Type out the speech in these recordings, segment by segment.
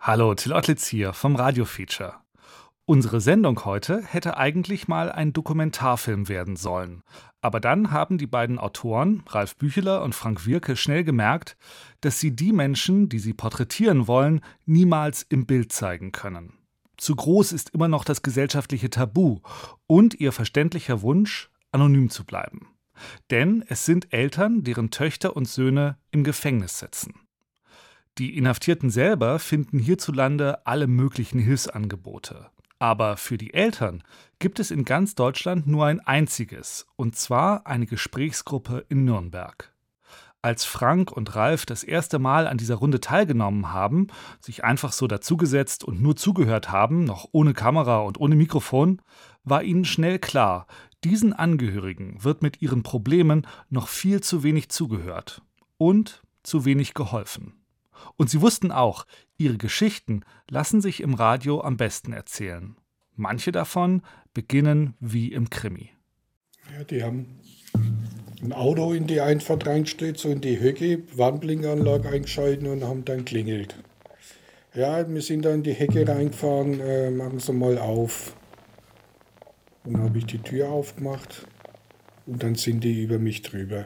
Hallo, Till Ottlitz hier vom Radio-Feature. Unsere Sendung heute hätte eigentlich mal ein Dokumentarfilm werden sollen. Aber dann haben die beiden Autoren, Ralf Bücheler und Frank Wirke, schnell gemerkt, dass sie die Menschen, die sie porträtieren wollen, niemals im Bild zeigen können. Zu groß ist immer noch das gesellschaftliche Tabu und ihr verständlicher Wunsch, anonym zu bleiben. Denn es sind Eltern, deren Töchter und Söhne im Gefängnis sitzen. Die Inhaftierten selber finden hierzulande alle möglichen Hilfsangebote. Aber für die Eltern gibt es in ganz Deutschland nur ein einziges, und zwar eine Gesprächsgruppe in Nürnberg. Als Frank und Ralf das erste Mal an dieser Runde teilgenommen haben, sich einfach so dazugesetzt und nur zugehört haben, noch ohne Kamera und ohne Mikrofon, war ihnen schnell klar, diesen Angehörigen wird mit ihren Problemen noch viel zu wenig zugehört und zu wenig geholfen. Und sie wussten auch, ihre Geschichten lassen sich im Radio am besten erzählen. Manche davon beginnen wie im Krimi. Ja, die haben ein Auto in die Einfahrt reingestellt, so in die Hecke, Warnblinkanlage eingeschaltet und haben dann klingelt. Ja, wir sind da in die Hecke reingefahren, machen Sie mal auf. Und dann habe ich die Tür aufgemacht und dann sind die über mich drüber.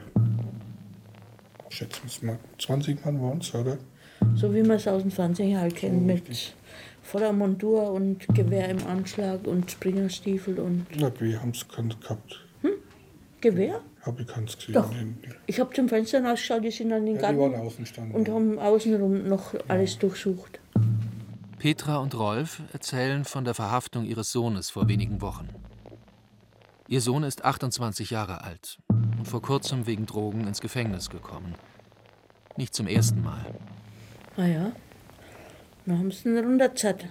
Schätzen wir es mal, 20 Mann waren es, oder? So wie man es aus dem Fernsehen halt kennt, mit voller Montur und Gewehr im Anschlag und Springerstiefel und... Na, wir haben es gehabt. Gewehr? Habe ich keins gesehen. Doch. Ich habe zum Fenster ausgeschaut, die sind an den Garten die waren außen standen, und haben außenrum noch alles durchsucht. Petra und Rolf erzählen von der Verhaftung ihres Sohnes vor wenigen Wochen. Ihr Sohn ist 28 Jahre alt und vor kurzem wegen Drogen ins Gefängnis gekommen. Nicht zum ersten Mal. Ah ja, dann haben sie ihn runtergezerrt.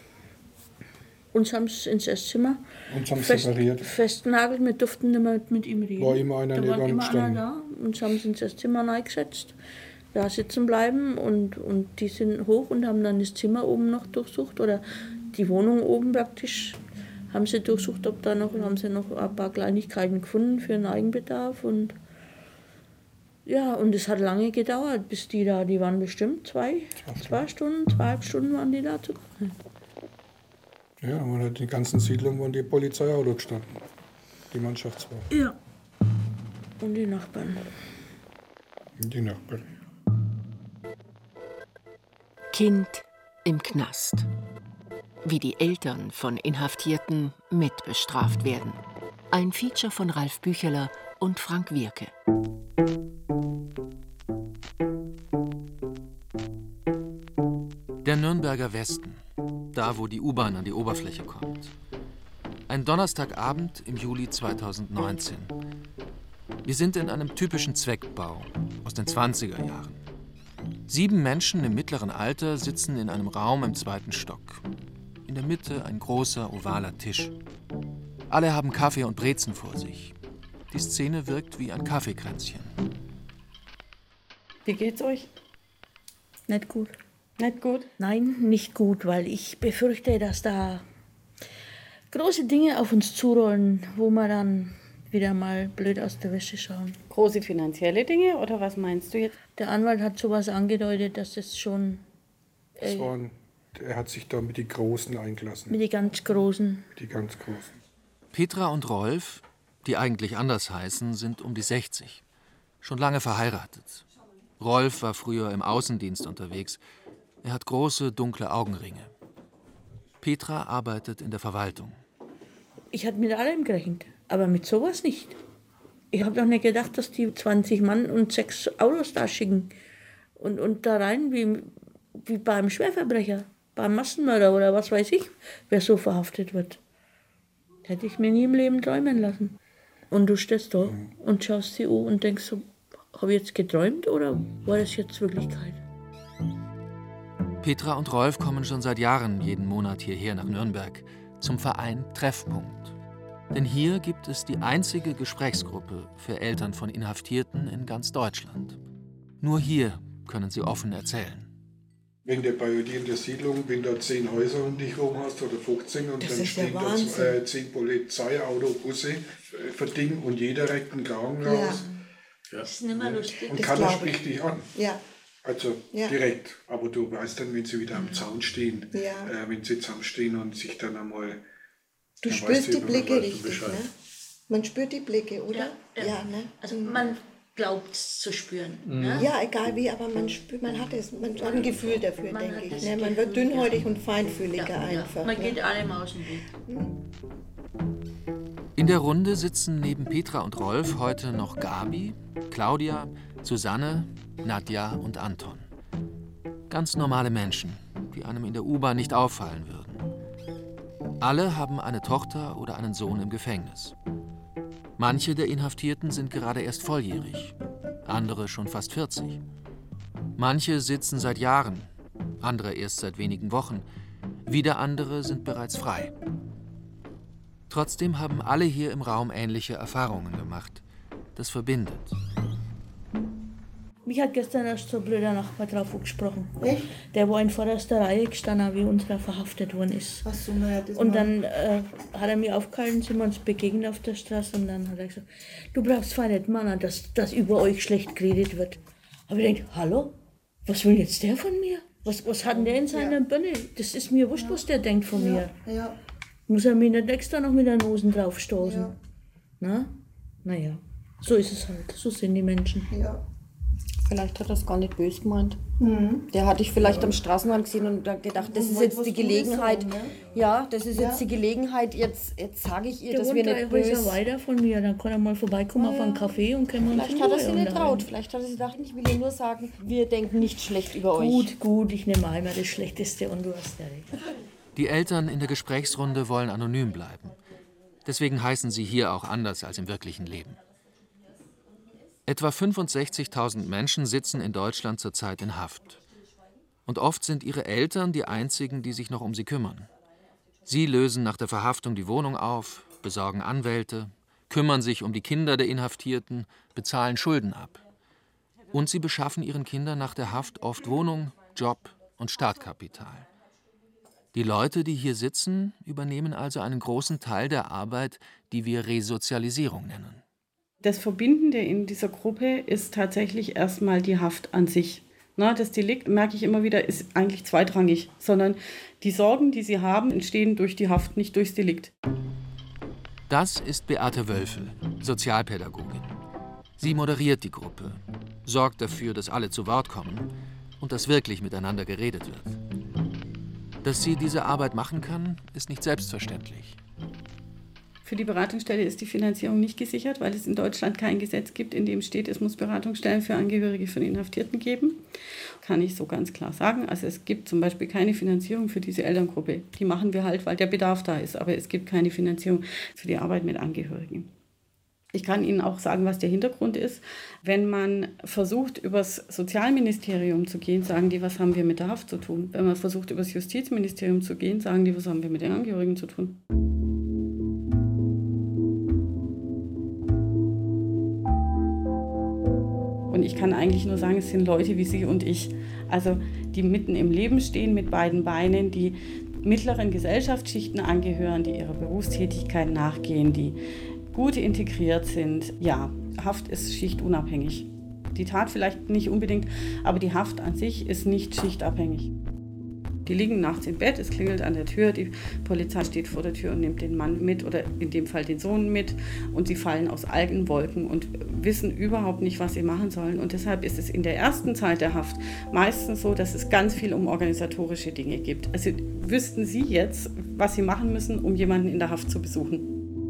Uns haben sie ins Esszimmer festgenagelt, wir durften nicht mehr mit ihm reden. War immer einer da war neben immer gestanden. einer da. Uns haben sie ins Esszimmer reingesetzt, da sitzen bleiben und die sind hoch und haben dann das Zimmer oben noch durchsucht oder die Wohnung oben praktisch. Haben sie durchsucht, ob da noch, haben sie noch ein paar Kleinigkeiten gefunden für den Eigenbedarf und ja, und es hat lange gedauert, bis die waren bestimmt 2,5 Stunden waren die da zu kommen. Ja, man hat die ganzen Siedlungen, wo die Polizeiauto gestanden, die Mannschaftswagen. Ja, und die Nachbarn. Kind im Knast. Wie die Eltern von Inhaftierten mitbestraft werden. Ein Feature von Ralf Bücheler und Frank Wirke. Der Nürnberger Westen, da wo die U-Bahn an die Oberfläche kommt. Ein Donnerstagabend im Juli 2019. Wir sind in einem typischen Zweckbau aus den 20er Jahren. 7 Menschen im mittleren Alter sitzen in einem Raum im 2. Stock. In der Mitte ein großer, ovaler Tisch. Alle haben Kaffee und Brezen vor sich. Die Szene wirkt wie ein Kaffeekränzchen. Wie geht's euch? Nicht gut. Nicht gut? Nein, nicht gut, weil ich befürchte, dass da große Dinge auf uns zurollen, wo wir dann wieder mal blöd aus der Wäsche schauen. Große finanzielle Dinge oder was meinst du jetzt? Der Anwalt hat sowas angedeutet, dass es schon... Er hat sich da mit den Großen eingelassen. Mit den ganz Großen. Die ganz Großen. Petra und Rolf, die eigentlich anders heißen, sind um die 60. Schon lange verheiratet. Rolf war früher im Außendienst unterwegs. Er hat große, dunkle Augenringe. Petra arbeitet in der Verwaltung. Ich hatte mit allem gerechnet, aber mit sowas nicht. Ich habe doch nicht gedacht, dass die 20 Mann und 6 Autos da schicken. Und da rein wie beim Schwerverbrecher, beim Massenmörder oder was weiß ich, wer so verhaftet wird. Hätte ich mir nie im Leben träumen lassen. Und du stehst da und schaust sie an und denkst so, habe ich jetzt geträumt oder war das jetzt Wirklichkeit? Petra und Rolf kommen schon seit Jahren jeden Monat hierher nach Nürnberg zum Verein Treffpunkt. Denn hier gibt es die einzige Gesprächsgruppe für Eltern von Inhaftierten in ganz Deutschland. Nur hier können sie offen erzählen. Wenn du bei dir in der Siedlung, wenn du 10 Häuser um dich herum hast oder 15 und das dann stehen da 10 Polizeiauto, Busse für Ding und jeder reckt einen Kragen raus. Das ist nicht mehr lustig. Und keiner spricht dich an. Ja. Also direkt. Aber du weißt dann, wenn sie wieder am Zaun stehen, wenn sie zusammenstehen und sich dann einmal... Du spürst die Blicke richtig, ne? Man spürt die Blicke, oder? Ja, ne? Also man glaubt es zu spüren. Ne? Ja, egal wie, aber man spürt, man hat ein Gefühl dafür, denke ich. Ne? Man wird dünnhäutig und feinfühliger einfach. Man geht allem aus dem Weg. In der Runde sitzen neben Petra und Rolf heute noch Gabi, Claudia, Susanne, Nadja und Anton. Ganz normale Menschen, die einem in der U-Bahn nicht auffallen würden. Alle haben eine Tochter oder einen Sohn im Gefängnis. Manche der Inhaftierten sind gerade erst volljährig, andere schon fast 40. Manche sitzen seit Jahren, andere erst seit wenigen Wochen, wieder andere sind bereits frei. Trotzdem haben alle hier im Raum ähnliche Erfahrungen gemacht. Das verbindet. Mich hat gestern erst so ein blöder Nachbar drauf angesprochen. Echt? Der war in vorderster Reihe gestanden, wie unserer verhaftet worden ist. Ach so, naja, das Und dann hat er mich aufgehalten, sind wir uns begegnet auf der Straße und dann hat er gesagt, du brauchst zwar nicht meinen, dass über euch schlecht geredet wird. Aber ich denke, hallo, was will jetzt der von mir? Was hat denn der in seiner Birne? Das ist mir wurscht, was der denkt von mir. Ja. Muss er mir nicht extra noch mit der Nose draufstoßen? Ja. Na? Naja, so ist es halt, so sind die Menschen. Ja. Vielleicht hat er es gar nicht böse gemeint. Der hat dich vielleicht am Straßenrand gesehen und hat gedacht, das ist jetzt die Gelegenheit. Ja, das ist jetzt die Gelegenheit, jetzt sage ich ihr, Der dass wohnt wir 3 nicht Häuser böse... weiter von mir, dann kann er mal vorbeikommen auf einen Kaffee und können wir uns Vielleicht in hat er Ruhe sich nicht unterhalten. traut. Vielleicht hat er sich gedacht, ich will ihr nur sagen, wir denken nicht schlecht über euch. Gut, ich nehme einmal das Schlechteste und du hast ja recht. Die Eltern in der Gesprächsrunde wollen anonym bleiben. Deswegen heißen sie hier auch anders als im wirklichen Leben. Etwa 65.000 Menschen sitzen in Deutschland zurzeit in Haft. Und oft sind ihre Eltern die einzigen, die sich noch um sie kümmern. Sie lösen nach der Verhaftung die Wohnung auf, besorgen Anwälte, kümmern sich um die Kinder der Inhaftierten, bezahlen Schulden ab. Und sie beschaffen ihren Kindern nach der Haft oft Wohnung, Job und Startkapital. Die Leute, die hier sitzen, übernehmen also einen großen Teil der Arbeit, die wir Resozialisierung nennen. Das Verbindende in dieser Gruppe ist tatsächlich erstmal die Haft an sich. Das Delikt, merke ich immer wieder, ist eigentlich zweitrangig, sondern die Sorgen, die sie haben, entstehen durch die Haft, nicht durchs Delikt. Das ist Beate Wölfel, Sozialpädagogin. Sie moderiert die Gruppe, sorgt dafür, dass alle zu Wort kommen und dass wirklich miteinander geredet wird. Dass sie diese Arbeit machen kann, ist nicht selbstverständlich. Für die Beratungsstelle ist die Finanzierung nicht gesichert, weil es in Deutschland kein Gesetz gibt, in dem steht, es muss Beratungsstellen für Angehörige von Inhaftierten geben. Kann ich so ganz klar sagen. Also es gibt zum Beispiel keine Finanzierung für diese Elterngruppe. Die machen wir halt, weil der Bedarf da ist. Aber es gibt keine Finanzierung für die Arbeit mit Angehörigen. Ich kann Ihnen auch sagen, was der Hintergrund ist. Wenn man versucht, übers Sozialministerium zu gehen, sagen die, was haben wir mit der Haft zu tun? Wenn man versucht, übers Justizministerium zu gehen, sagen die, was haben wir mit den Angehörigen zu tun? Und ich kann eigentlich nur sagen, es sind Leute wie Sie und ich, also die mitten im Leben stehen mit beiden Beinen, die mittleren Gesellschaftsschichten angehören, die ihrer Berufstätigkeit nachgehen, die gut integriert sind. Ja, Haft ist schichtunabhängig. Die Tat vielleicht nicht unbedingt, aber die Haft an sich ist nicht schichtabhängig. Die liegen nachts im Bett, es klingelt an der Tür, die Polizei steht vor der Tür und nimmt den Mann mit oder in dem Fall den Sohn mit und sie fallen aus Algenwolken und wissen überhaupt nicht, was sie machen sollen. Und deshalb ist es in der ersten Zeit der Haft meistens so, dass es ganz viel um organisatorische Dinge geht. Also wüssten Sie jetzt, was Sie machen müssen, um jemanden in der Haft zu besuchen?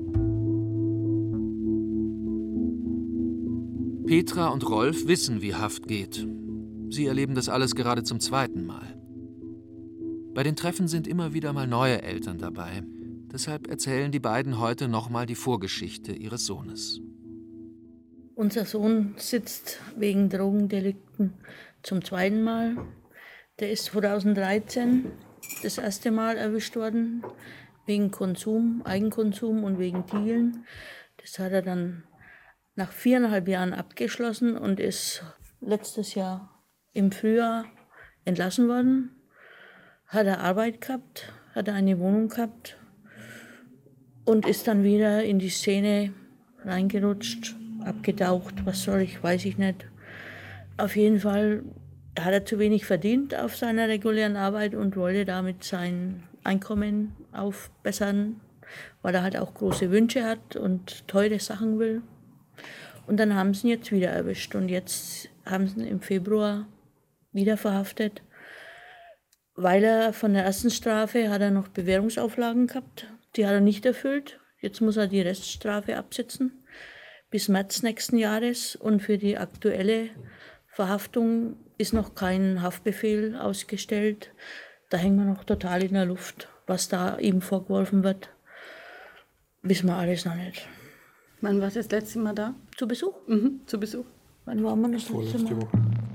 Petra und Rolf wissen, wie Haft geht. Sie erleben das alles gerade zum zweiten Mal. Bei den Treffen sind immer wieder mal neue Eltern dabei. Deshalb erzählen die beiden heute nochmal die Vorgeschichte ihres Sohnes. Unser Sohn sitzt wegen Drogendelikten zum zweiten Mal. Der ist 2013 das erste Mal erwischt worden, wegen Konsum, Eigenkonsum und wegen Dealen. Das hat er dann nach 4,5 Jahren abgeschlossen und ist letztes Jahr im Frühjahr entlassen worden. Hat er Arbeit gehabt, hat er eine Wohnung gehabt und ist dann wieder in die Szene reingerutscht, abgetaucht, was soll ich, weiß ich nicht. Auf jeden Fall hat er zu wenig verdient auf seiner regulären Arbeit und wollte damit sein Einkommen aufbessern, weil er halt auch große Wünsche hat und teure Sachen will. Und dann haben sie ihn jetzt wieder erwischt und jetzt haben sie ihn im Februar wieder verhaftet, weil er von der ersten Strafe hat er noch Bewährungsauflagen gehabt, die hat er nicht erfüllt. Jetzt muss er die Reststrafe absitzen bis März nächsten Jahres und für die aktuelle Verhaftung ist noch kein Haftbefehl ausgestellt. Da hängen wir noch total in der Luft, was da ihm vorgeworfen wird. Wissen wir alles noch nicht. Wann war das letzte Mal da? Zu Besuch? Zu Besuch. Wann waren wir das letzte Mal?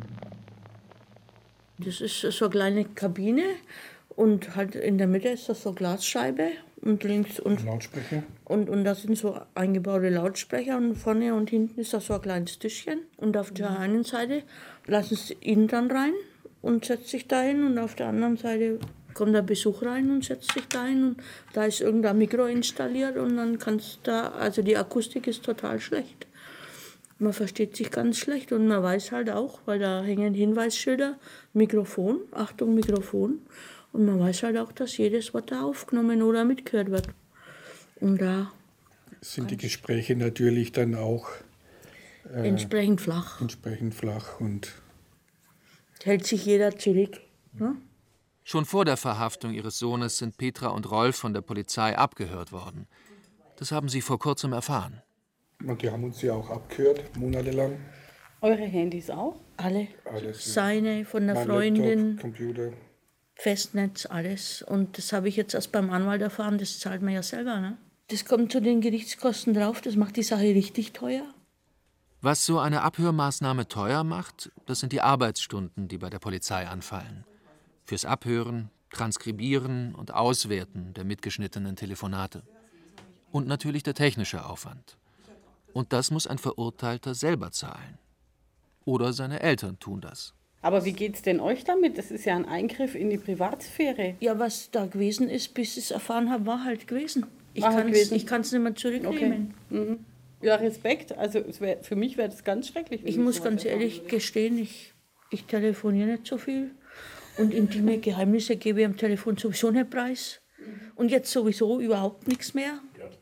Das ist so eine kleine Kabine und halt in der Mitte ist das so eine Glasscheibe und links und Lautsprecher. Und da sind so eingebaute Lautsprecher und vorne und hinten ist da so ein kleines Tischchen. Und auf der einen Seite lassen sie ihn dann rein und setzt sich da hin und auf der anderen Seite kommt der Besuch rein und setzt sich da hin und da ist irgendein Mikro installiert und dann kannst da, also die Akustik ist total schlecht. Man versteht sich ganz schlecht und man weiß halt auch, weil da hängen Hinweisschilder, Mikrofon, Achtung Mikrofon und man weiß halt auch, dass jedes Wort da aufgenommen oder mitgehört wird. Und da sind die Gespräche natürlich dann auch entsprechend flach. Und Hält sich jeder zurück. Ne? Schon vor der Verhaftung ihres Sohnes sind Petra und Rolf von der Polizei abgehört worden. Das haben sie vor kurzem erfahren. Und die haben uns ja auch abgehört, monatelang. Eure Handys auch? Alle. Alles. Seine, von der Mein Freundin, Laptop, Computer. Festnetz, alles. Und das habe ich jetzt erst beim Anwalt erfahren, das zahlt man ja selber. Ne? Das kommt zu den Gerichtskosten drauf, das macht die Sache richtig teuer. Was so eine Abhörmaßnahme teuer macht, das sind die Arbeitsstunden, die bei der Polizei anfallen. Fürs Abhören, Transkribieren und Auswerten der mitgeschnittenen Telefonate. Und natürlich der technische Aufwand. Und das muss ein Verurteilter selber zahlen. Oder seine Eltern tun das. Aber wie geht's denn euch damit? Das ist ja ein Eingriff in die Privatsphäre. Ja, was da gewesen ist, bis ich es erfahren habe, war halt gewesen. Ich War halt gewesen. kann es nicht mehr zurücknehmen. Okay. Ja, Respekt. Also für mich wäre das ganz schrecklich. Ich muss ganz ehrlich gestehen, ich telefoniere nicht so viel. Und intime Geheimnisse gebe ich am Telefon sowieso nicht preis. Und jetzt sowieso überhaupt nichts mehr.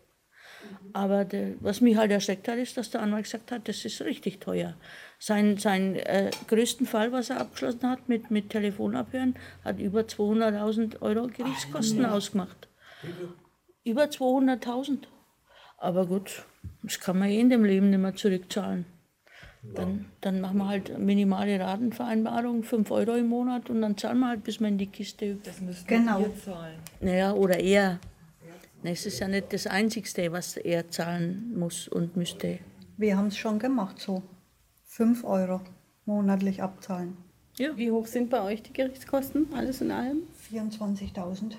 Aber was mich halt erschreckt hat, ist, dass der Anwalt gesagt hat, das ist richtig teuer. Sein größten Fall, was er abgeschlossen hat mit Telefonabhören, hat über 200.000 € Gerichtskosten ausgemacht. Über 200.000. Aber gut, das kann man in dem Leben nicht mehr zurückzahlen. Dann machen wir halt minimale Ratenvereinbarung, 5 € im Monat und dann zahlen wir halt, bis wir in die Kiste übt. Das müssen wir zahlen. Naja, oder er. Es ist ja nicht das Einzigste, was er zahlen muss und müsste. Wir haben es schon gemacht, so 5 € monatlich abzahlen. Ja. Wie hoch sind bei euch die Gerichtskosten, alles in allem? 24.000.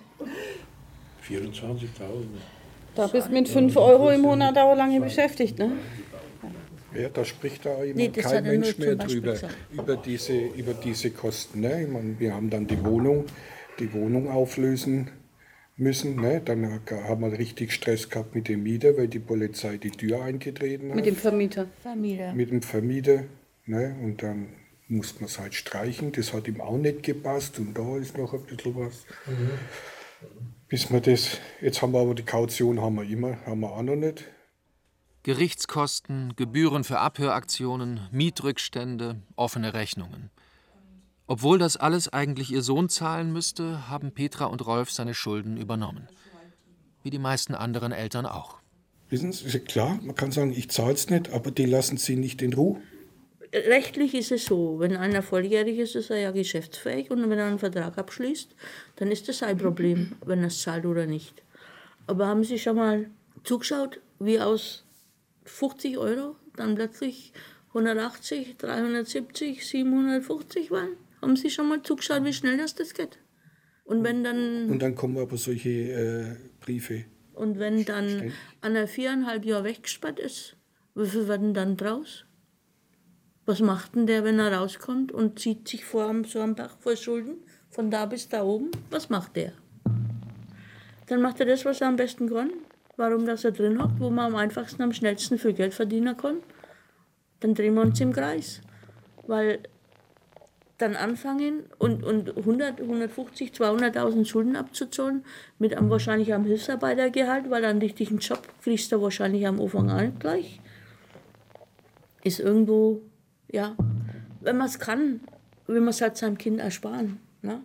24.000. Da bist du mit 5 € im Monat auch lange beschäftigt, ne? Ja, da spricht da das kein hat er nur Mensch mehr zum Beispiel drüber, gesagt. über diese Kosten. Ne? Ich meine, wir haben dann die Wohnung auflösen müssen. Ne? Dann haben wir richtig Stress gehabt mit dem Mieter, weil die Polizei die Tür eingetreten hat. Mit dem Vermieter. Mit dem Vermieter. Ne? Und dann musste man es halt streichen. Das hat ihm auch nicht gepasst. Und da ist noch ein bisschen was. Bis wir das, jetzt haben wir aber die Kaution, haben wir auch noch nicht. Gerichtskosten, Gebühren für Abhöraktionen, Mietrückstände, offene Rechnungen. Obwohl das alles eigentlich ihr Sohn zahlen müsste, haben Petra und Rolf seine Schulden übernommen. Wie die meisten anderen Eltern auch. Wissen Sie, klar, man kann sagen, ich zahle es nicht, aber die lassen Sie nicht in Ruhe. Rechtlich ist es so, wenn einer volljährig ist, ist er ja geschäftsfähig und wenn er einen Vertrag abschließt, dann ist das sein Problem, wenn er es zahlt oder nicht. Aber haben Sie schon mal zugeschaut, wie aus 50 € dann plötzlich 180, 370, 750 waren? Haben Sie schon mal zugeschaut, wie schnell das geht? Und dann kommen aber solche Briefe. Und wenn dann einer 4,5 Jahre weggesperrt ist, wie viel werden dann draus? Was macht denn der, wenn er rauskommt und zieht sich vor so einem Berg voll Schulden, von da bis da oben? Was macht der? Dann macht er das, was er am besten kann. Warum, dass er drin hockt, wo man am einfachsten, am schnellsten viel Geld verdienen kann. Dann drehen wir uns im Kreis. Weil dann anfangen und 100, 150, 200.000 Schulden abzuzahlen, mit einem wahrscheinlich am Hilfsarbeitergehalt, weil einen richtigen Job kriegst du wahrscheinlich am Anfang an gleich. Ist irgendwo, ja, wenn man es kann, will man es halt seinem Kind ersparen. Ne?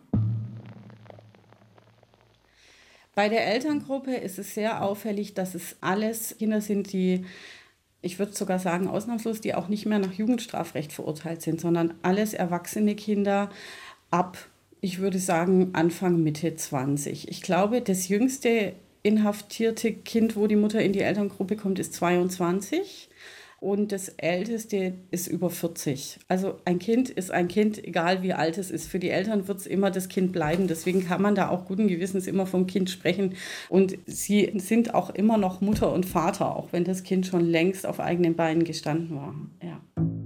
Bei der Elterngruppe ist es sehr auffällig, dass es alles Kinder sind, die, ich würde sogar sagen, ausnahmslos, die auch nicht mehr nach Jugendstrafrecht verurteilt sind, sondern alles erwachsene Kinder ab, ich würde sagen, Anfang, Mitte 20. Ich glaube, das jüngste inhaftierte Kind, wo die Mutter in die Elterngruppe kommt, ist 22. Und das Älteste ist über 40. Also ein Kind ist ein Kind, egal wie alt es ist. Für die Eltern wird es immer das Kind bleiben. Deswegen kann man da auch guten Gewissens immer vom Kind sprechen. Und sie sind auch immer noch Mutter und Vater, auch wenn das Kind schon längst auf eigenen Beinen gestanden war. Ja.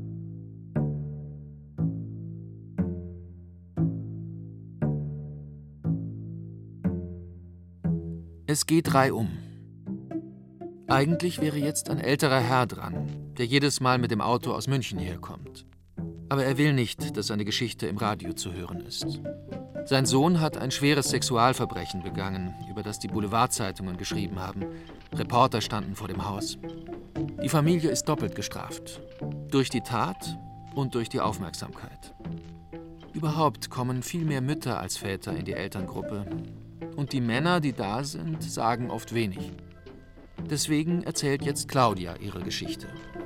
Es geht reihum. Eigentlich wäre jetzt ein älterer Herr dran, der jedes Mal mit dem Auto aus München herkommt. Aber er will nicht, dass seine Geschichte im Radio zu hören ist. Sein Sohn hat ein schweres Sexualverbrechen begangen, über das die Boulevardzeitungen geschrieben haben. Reporter standen vor dem Haus. Die Familie ist doppelt gestraft. Durch die Tat und durch die Aufmerksamkeit. Überhaupt kommen viel mehr Mütter als Väter in die Elterngruppe. Und die Männer, die da sind, sagen oft wenig. Deswegen erzählt jetzt Claudia ihre Geschichte.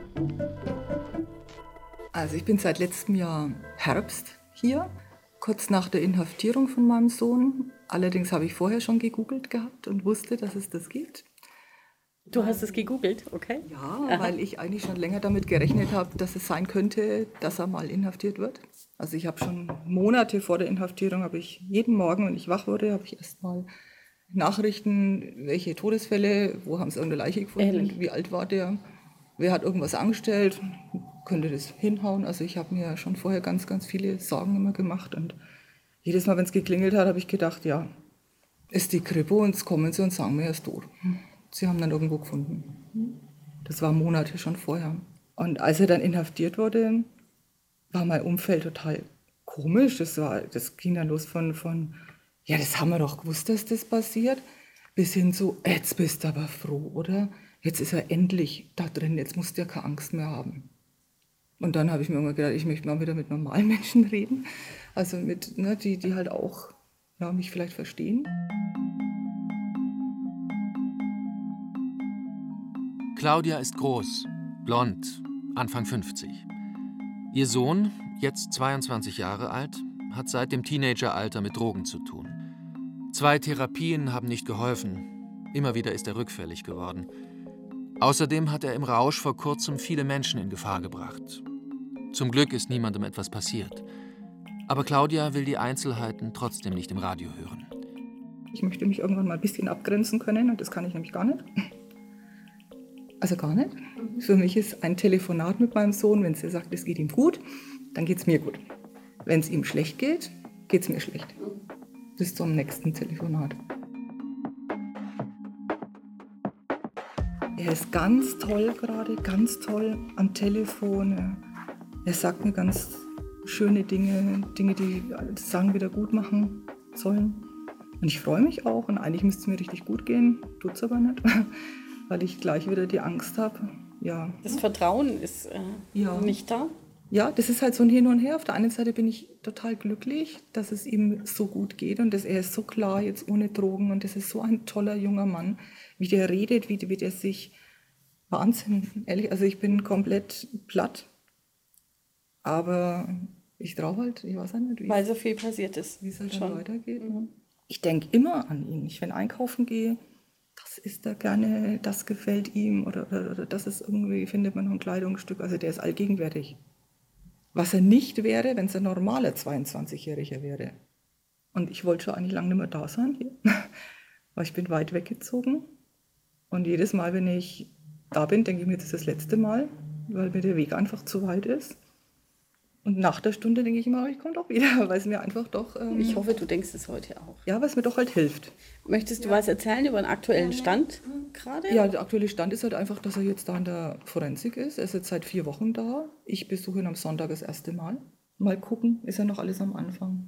Also ich bin seit letztem Jahr Herbst hier, kurz nach der Inhaftierung von meinem Sohn. Allerdings habe ich vorher schon gegoogelt gehabt und wusste, dass es das gibt. Du hast es gegoogelt, okay? Ja, weil ich eigentlich schon länger damit gerechnet habe, dass es sein könnte, dass er mal inhaftiert wird. Also ich habe schon Monate vor der Inhaftierung, habe ich jeden Morgen, wenn ich wach wurde, habe ich erst mal Nachrichten, welche Todesfälle, wo haben sie irgendeine Leiche gefunden, Ehrlich? Wie alt war der, wer hat irgendwas angestellt, könnte das hinhauen. Also ich habe mir schon vorher ganz, ganz viele Sorgen immer gemacht und jedes Mal, wenn es geklingelt hat, habe ich gedacht, ja, ist die Kripo und jetzt kommen sie und sagen mir, er ist tot. Sie haben dann irgendwo gefunden. Das war Monate schon vorher. Und als er dann inhaftiert wurde, war mein Umfeld total komisch. Das ging dann los von ja, das haben wir doch gewusst, dass das passiert, bis hin zu, jetzt bist du aber froh, oder? Jetzt ist er endlich da drin, jetzt musst du ja keine Angst mehr haben. Und dann habe ich mir immer gedacht, ich möchte mal wieder mit normalen Menschen reden, also mit, ne, die halt auch ja, mich vielleicht verstehen. Claudia ist groß, blond, Anfang 50. Ihr Sohn, jetzt 22 Jahre alt, hat seit dem Teenageralter mit Drogen zu tun. 2 Therapien haben nicht geholfen. Immer wieder ist er rückfällig geworden. Außerdem hat er im Rausch vor kurzem viele Menschen in Gefahr gebracht. Zum Glück ist niemandem etwas passiert. Aber Claudia will die Einzelheiten trotzdem nicht im Radio hören. Ich möchte mich irgendwann mal ein bisschen abgrenzen können und das kann ich nämlich gar nicht. Also gar nicht. Für mich ist ein Telefonat mit meinem Sohn, wenn er sagt, es geht ihm gut, dann geht es mir gut. Wenn es ihm schlecht geht, geht es mir schlecht. Bis zum nächsten Telefonat. Er ist ganz toll gerade, ganz toll am Telefon. Er sagt mir ganz schöne Dinge, die das Sagen wieder gut machen sollen. Und ich freue mich auch und eigentlich müsste es mir richtig gut gehen, tut es aber nicht, weil ich gleich wieder die Angst habe. Ja. Das Vertrauen ist nicht da. Ja, das ist halt so ein Hin und Her. Auf der einen Seite bin ich total glücklich, dass es ihm so gut geht und dass er ist so klar jetzt ohne Drogen und das ist so ein toller junger Mann, wie der redet, wie der sich, Wahnsinn, ehrlich, also ich bin komplett platt, aber ich traue halt, ich weiß nicht, weil so viel passiert ist, wie es halt schon weitergeht. Ich denke immer an ihn, wenn ich einkaufen gehe, das isst er gerne, das gefällt ihm oder das ist irgendwie, findet man noch ein Kleidungsstück, also der ist allgegenwärtig. Was er nicht wäre, wenn es ein normaler 22-Jähriger wäre. Und ich wollte schon eigentlich lange nicht mehr da sein hier, weil ich bin weit weggezogen. Und jedes Mal, wenn ich da bin, denke ich mir, das ist das letzte Mal, weil mir der Weg einfach zu weit ist. Und nach der Stunde denke ich immer, ich komme doch wieder, weil es mir einfach doch... ich hoffe, du denkst es heute auch. Ja, weil es mir doch halt hilft. Möchtest du was erzählen über den aktuellen Stand gerade? Ja, der aktuelle Stand ist halt einfach, dass er jetzt da in der Forensik ist. Er ist jetzt seit 4 Wochen da. Ich besuche ihn am Sonntag das erste Mal. mal gucken, ist ja noch alles am Anfang.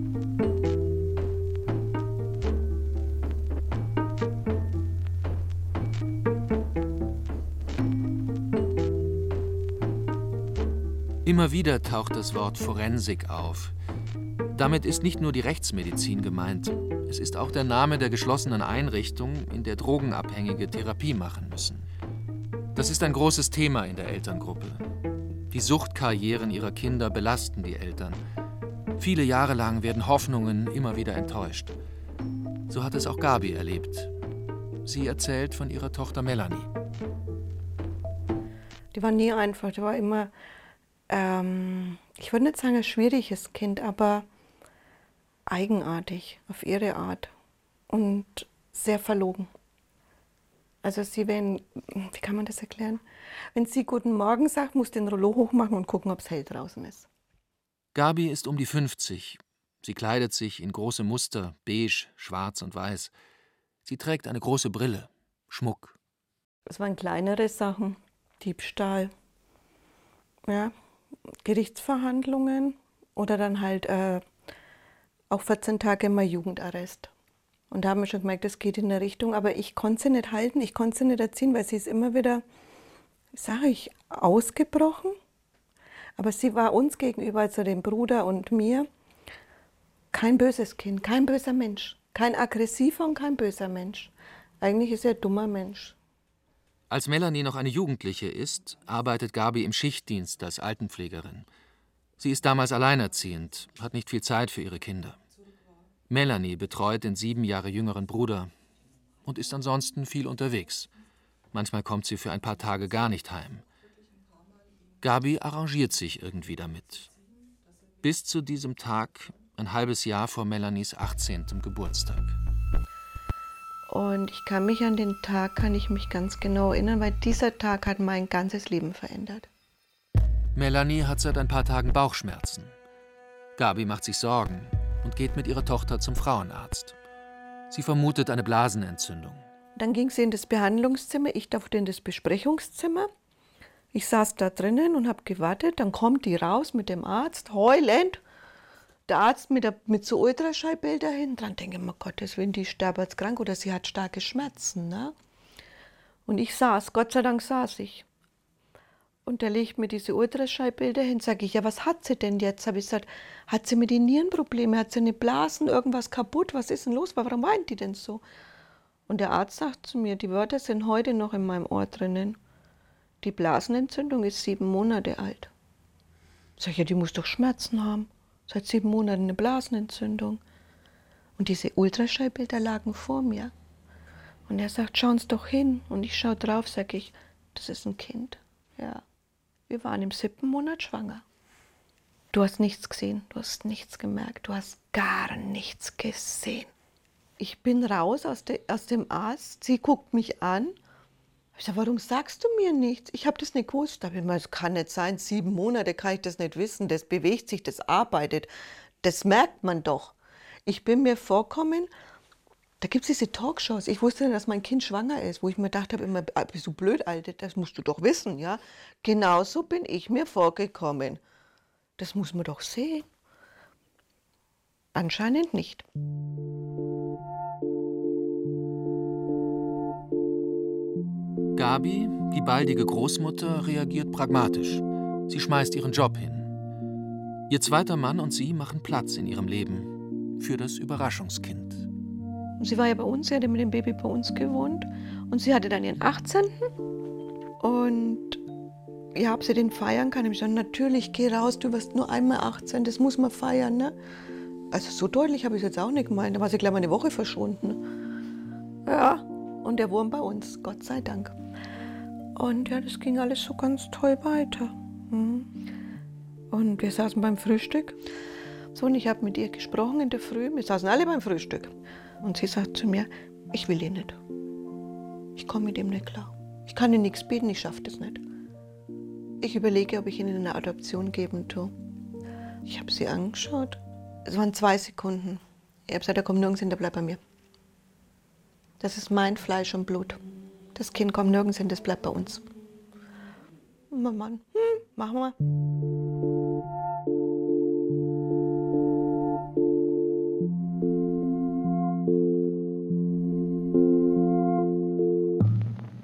Immer wieder taucht das Wort Forensik auf. Damit ist nicht nur die Rechtsmedizin gemeint, es ist auch der Name der geschlossenen Einrichtung, in der Drogenabhängige Therapie machen müssen. Das ist ein großes Thema in der Elterngruppe. Die Suchtkarrieren ihrer Kinder belasten die Eltern. Viele Jahre lang werden Hoffnungen immer wieder enttäuscht. So hat es auch Gabi erlebt. Sie erzählt von ihrer Tochter Melanie. Die war nie einfach, die war immer, ich würde nicht sagen ein schwieriges Kind, aber eigenartig auf ihre Art und sehr verlogen. Also wie kann man das erklären? Wenn sie Guten Morgen sagt, muss den Rollo hochmachen und gucken, ob es hell draußen ist. Gabi ist um die 50. Sie kleidet sich in große Muster, beige, schwarz und weiß. Sie trägt eine große Brille, Schmuck. Es waren kleinere Sachen, Diebstahl, ja, Gerichtsverhandlungen oder dann halt auch 14 Tage immer Jugendarrest. Und da haben wir schon gemerkt, das geht in eine Richtung, aber ich konnte sie nicht halten, ich konnte sie nicht erziehen, weil sie ist immer wieder, sage ich, ausgebrochen. Aber sie war uns gegenüber, also dem Bruder und mir, kein böses Kind, kein böser Mensch. Kein aggressiver und kein böser Mensch. Eigentlich ist er ein dummer Mensch. Als Melanie noch eine Jugendliche ist, arbeitet Gabi im Schichtdienst als Altenpflegerin. Sie ist damals alleinerziehend, hat nicht viel Zeit für ihre Kinder. Melanie betreut den 7 Jahre jüngeren Bruder und ist ansonsten viel unterwegs. Manchmal kommt sie für ein paar Tage gar nicht heim. Gabi arrangiert sich irgendwie damit. Bis zu diesem Tag, ein halbes Jahr vor Melanies 18. Geburtstag. Und ich kann mich an den Tag, ganz genau erinnern, weil dieser Tag hat mein ganzes Leben verändert. Melanie hat seit ein paar Tagen Bauchschmerzen. Gabi macht sich Sorgen und geht mit ihrer Tochter zum Frauenarzt. Sie vermutet eine Blasenentzündung. Dann ging sie in das Behandlungszimmer, ich durfte in das Besprechungszimmer. Ich saß da drinnen und habe gewartet. Dann kommt die raus mit dem Arzt, heulend. Der Arzt mit so Ultraschallbilder hin. Dann denke ich mir, Gottes Willen, die ist sterbenskrank oder sie hat starke Schmerzen. Ne? Und ich saß, Gott sei Dank saß ich. Und der legt mir diese Ultraschallbilder hin, sage ich, ja, was hat sie denn jetzt? Habe ich gesagt, hat sie mit den Nierenprobleme, hat sie eine Blasen, irgendwas kaputt, was ist denn los, warum weint die denn so? Und der Arzt sagt zu mir, die Wörter sind heute noch in meinem Ohr drinnen, die Blasenentzündung ist 7 Monate alt. Sag ich, ja, die muss doch Schmerzen haben, seit 7 Monaten eine Blasenentzündung. Und diese Ultraschallbilder lagen vor mir. Und er sagt, schauen Sie doch hin. Und ich schaue drauf, sage ich, das ist ein Kind. Ja. Wir waren im 7. Monat schwanger. Du hast nichts gesehen, du hast nichts gemerkt, du hast gar nichts gesehen. Ich bin raus aus dem Arzt, sie guckt mich an. Ich sage, warum sagst du mir nichts? Ich habe das nicht gewusst. Da habe ich mir, das kann nicht sein, 7 Monate kann ich das nicht wissen, das bewegt sich, das arbeitet. Das merkt man doch. Ich bin mir vorkommen, da gibt es diese Talkshows. Ich wusste nicht, dass mein Kind schwanger ist, wo ich mir gedacht habe, immer, bist du blöd, Alte, das musst du doch wissen, ja? Genauso bin ich mir vorgekommen. Das muss man doch sehen. Anscheinend nicht. Gabi, die baldige Großmutter, reagiert pragmatisch. Sie schmeißt ihren Job hin. Ihr zweiter Mann und sie machen Platz in ihrem Leben für das Überraschungskind. Sie war ja bei uns, sie hatte mit dem Baby bei uns gewohnt und sie hatte dann ihren 18. Und ja, ob sie den feiern kann, ich gesagt, natürlich, geh raus, du wirst nur einmal 18, das muss man feiern, ne? Also so deutlich habe ich es jetzt auch nicht gemeint, da war sie gleich mal eine Woche verschwunden. Ja, und der Wurm bei uns, Gott sei Dank. Und ja, das ging alles so ganz toll weiter. Und wir saßen beim Frühstück. So, und ich habe mit ihr gesprochen in der Früh, wir saßen alle beim Frühstück. Und sie sagt zu mir, ich will ihn nicht. Ich komme mit ihm nicht klar. Ich kann ihm nichts bieten, ich schaffe das nicht. Ich überlege, ob ich ihn in eine Adoption geben tue. Ich habe sie angeschaut. Es waren 2 Sekunden. Ich habe gesagt, er kommt nirgends hin, der bleibt bei mir. Das ist mein Fleisch und Blut. Das Kind kommt nirgends hin, das bleibt bei uns. Und mein Mann, machen wir.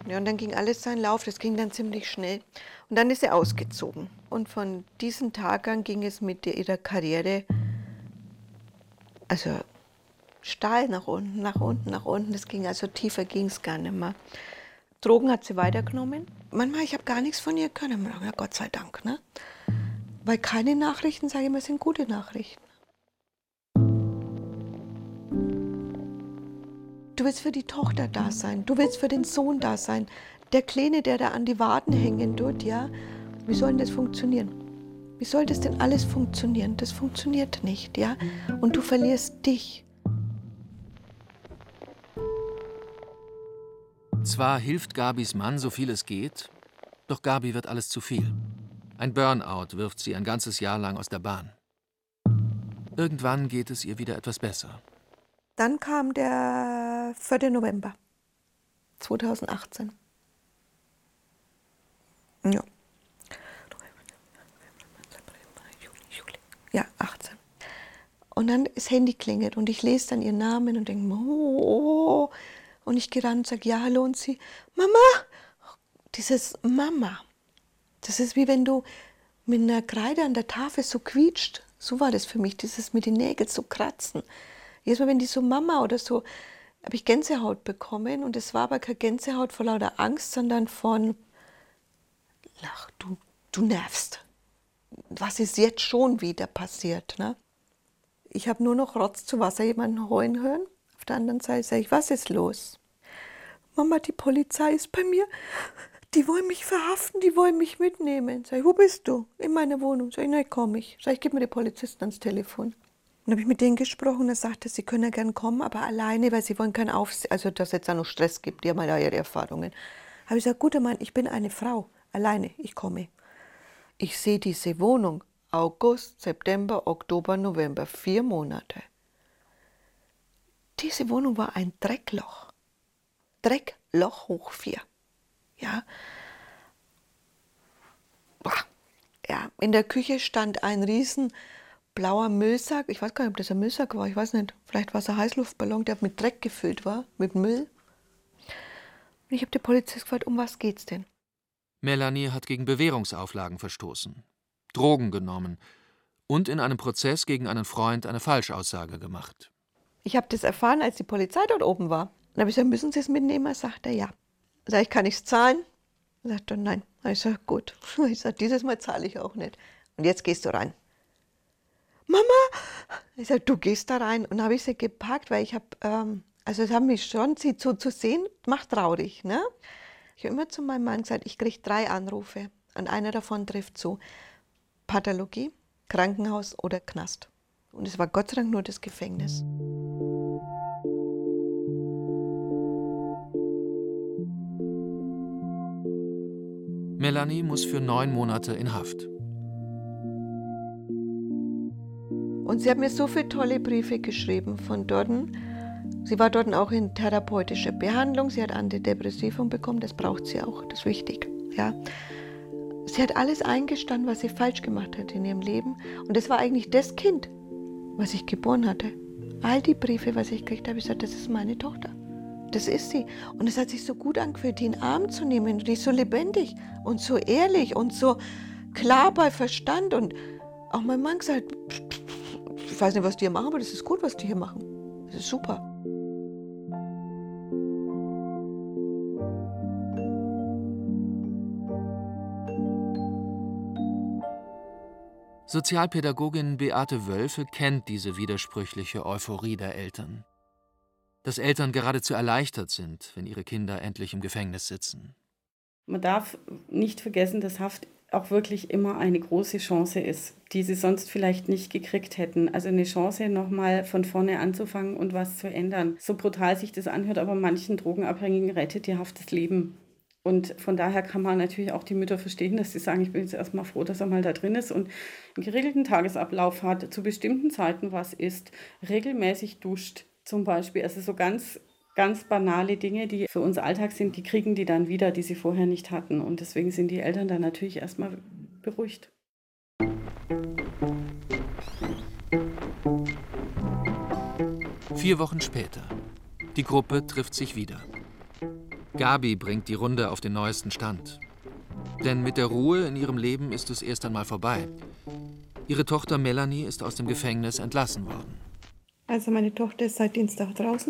Ja, und dann ging alles seinen Lauf, das ging dann ziemlich schnell. Und dann ist sie ausgezogen. Und von diesem Tag an ging es mit ihrer Karriere, also steil nach unten, nach unten, nach unten. Das ging also tiefer ging es gar nicht mehr. Drogen hat sie weitergenommen. Manchmal, ich habe gar nichts von ihr können. Ja, Gott sei Dank, ne? Weil keine Nachrichten, sage ich mal, sind gute Nachrichten. Du willst für die Tochter da sein, du willst für den Sohn da sein. Der Kleine, der da an die Waden hängen tut, ja, wie soll denn das funktionieren? Wie soll das denn alles funktionieren? Das funktioniert nicht, ja? Und du verlierst dich. Zwar hilft Gabis Mann, so viel es geht, doch Gabi wird alles zu viel. Ein Burnout wirft sie ein ganzes Jahr lang aus der Bahn. Irgendwann geht es ihr wieder etwas besser. Dann kam der 4. November 2018. Ja. Ja, 18. Und dann das Handy klingelt und ich lese dann ihren Namen und denke, oh. Und ich gehe ran und sage, ja, hallo, und sie, Mama. Dieses Mama, das ist wie wenn du mit einer Kreide an der Tafel so quietscht. So war das für mich, dieses mit den Nägeln so kratzen. Jedes Mal, wenn die so Mama oder so, habe ich Gänsehaut bekommen. Und es war aber keine Gänsehaut vor lauter Angst, sondern von, ach, du nervst. Was ist jetzt schon wieder passiert? Ne? Ich habe nur noch Rotz zu Wasser jemanden heulen hören. Auf der anderen Seite sage ich, was ist los? Mama, die Polizei ist bei mir. Die wollen mich verhaften, die wollen mich mitnehmen. Sag ich, wo bist du? In meiner Wohnung. Sag ich, nein, komm ich. Sag ich, gib mir die Polizisten ans Telefon. Dann habe ich mit denen gesprochen, er sagte, sie können ja gern kommen, aber alleine, weil sie wollen keinen Aufsehen, also dass es jetzt auch noch Stress gibt, die haben ja ihre Erfahrungen. Habe ich gesagt, guter Mann, ich bin eine Frau, alleine, ich komme. Ich sehe diese Wohnung, August, September, Oktober, November, 4 Monate. Diese Wohnung war ein Dreckloch. Dreckloch hoch 4. Ja. Ja, in der Küche stand ein riesen blauer Müllsack. Ich weiß gar nicht, ob das ein Müllsack war. Ich weiß nicht. Vielleicht war es ein Heißluftballon, der mit Dreck gefüllt war, mit Müll. Und ich habe den Polizist gefragt, um was geht's denn? Melanie hat gegen Bewährungsauflagen verstoßen, Drogen genommen und in einem Prozess gegen einen Freund eine Falschaussage gemacht. Ich habe das erfahren, als die Polizei dort oben war. Dann habe ich gesagt, müssen Sie es mitnehmen? Sagt er, ja. Sag ich, kann ich es zahlen? Sagt er, nein. Ich sage, gut. Ich sage, dieses Mal zahle ich auch nicht. Und jetzt gehst du rein. Mama! Ich sage, du gehst da rein. Und dann habe ich sie gepackt, weil ich habe, also es hat mich schon, sie so zu sehen, macht traurig. Ne? Ich habe immer zu meinem Mann gesagt, ich kriege 3 Anrufe. Und einer davon trifft zu. Pathologie, Krankenhaus oder Knast. Und es war Gott sei Dank nur das Gefängnis. Melanie muss für 9 Monate in Haft. Und sie hat mir so viele tolle Briefe geschrieben von dort. Sie war dort auch in therapeutischer Behandlung. Sie hat Antidepressivum bekommen, das braucht sie auch, das ist wichtig. Ja. Sie hat alles eingestanden, was sie falsch gemacht hat in ihrem Leben. Und das war eigentlich das Kind, was ich geboren hatte. All die Briefe, was ich gekriegt habe, ich gesagt, das ist meine Tochter. Das ist sie. Und es hat sich so gut angefühlt, die in den Arm zu nehmen. Die ist so lebendig und so ehrlich und so klar bei Verstand. Und auch mein Mann gesagt, ich weiß nicht, was die hier machen, aber das ist gut, was die hier machen. Das ist super. Sozialpädagogin Beate Wölfe kennt diese widersprüchliche Euphorie der Eltern. Dass Eltern geradezu erleichtert sind, wenn ihre Kinder endlich im Gefängnis sitzen. Man darf nicht vergessen, dass Haft auch wirklich immer eine große Chance ist, die sie sonst vielleicht nicht gekriegt hätten. Also eine Chance, nochmal von vorne anzufangen und was zu ändern. So brutal sich das anhört, aber manchen Drogenabhängigen rettet die Haft das Leben. Und von daher kann man natürlich auch die Mütter verstehen, dass sie sagen, ich bin jetzt erstmal froh, dass er mal da drin ist und einen geregelten Tagesablauf hat, zu bestimmten Zeiten was isst, regelmäßig duscht zum Beispiel. Also so ganz banale Dinge, die für uns Alltag sind, die kriegen die dann wieder, die sie vorher nicht hatten. Und deswegen sind die Eltern dann natürlich erstmal beruhigt. Vier Wochen später. Die Gruppe trifft sich wieder. Gabi bringt die Runde auf den neuesten Stand. Denn mit der Ruhe in ihrem Leben ist es erst einmal vorbei. Ihre Tochter Melanie ist aus dem Gefängnis entlassen worden. Also meine Tochter ist seit Dienstag draußen.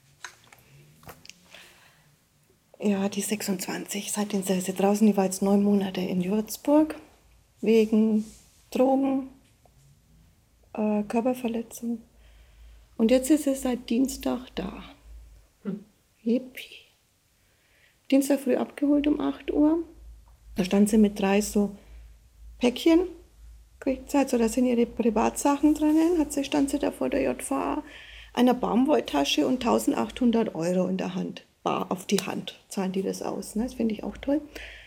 Ja, die ist 26. Seit Dienstag ist sie draußen. Die war jetzt 9 Monate in Würzburg. Wegen Drogen, Körperverletzung. Und jetzt ist sie seit Dienstag da. Yippie. Dienstag früh abgeholt um 8 Uhr. Da stand sie mit 3 so Päckchen. Kriegt sie halt so, da sind ihre Privatsachen drinnen. Stand sie da vor der JVA. Einer Baumwolltasche und 1.800 € in der Hand. Bar auf die Hand zahlen die das aus. Ne? Das finde ich auch toll.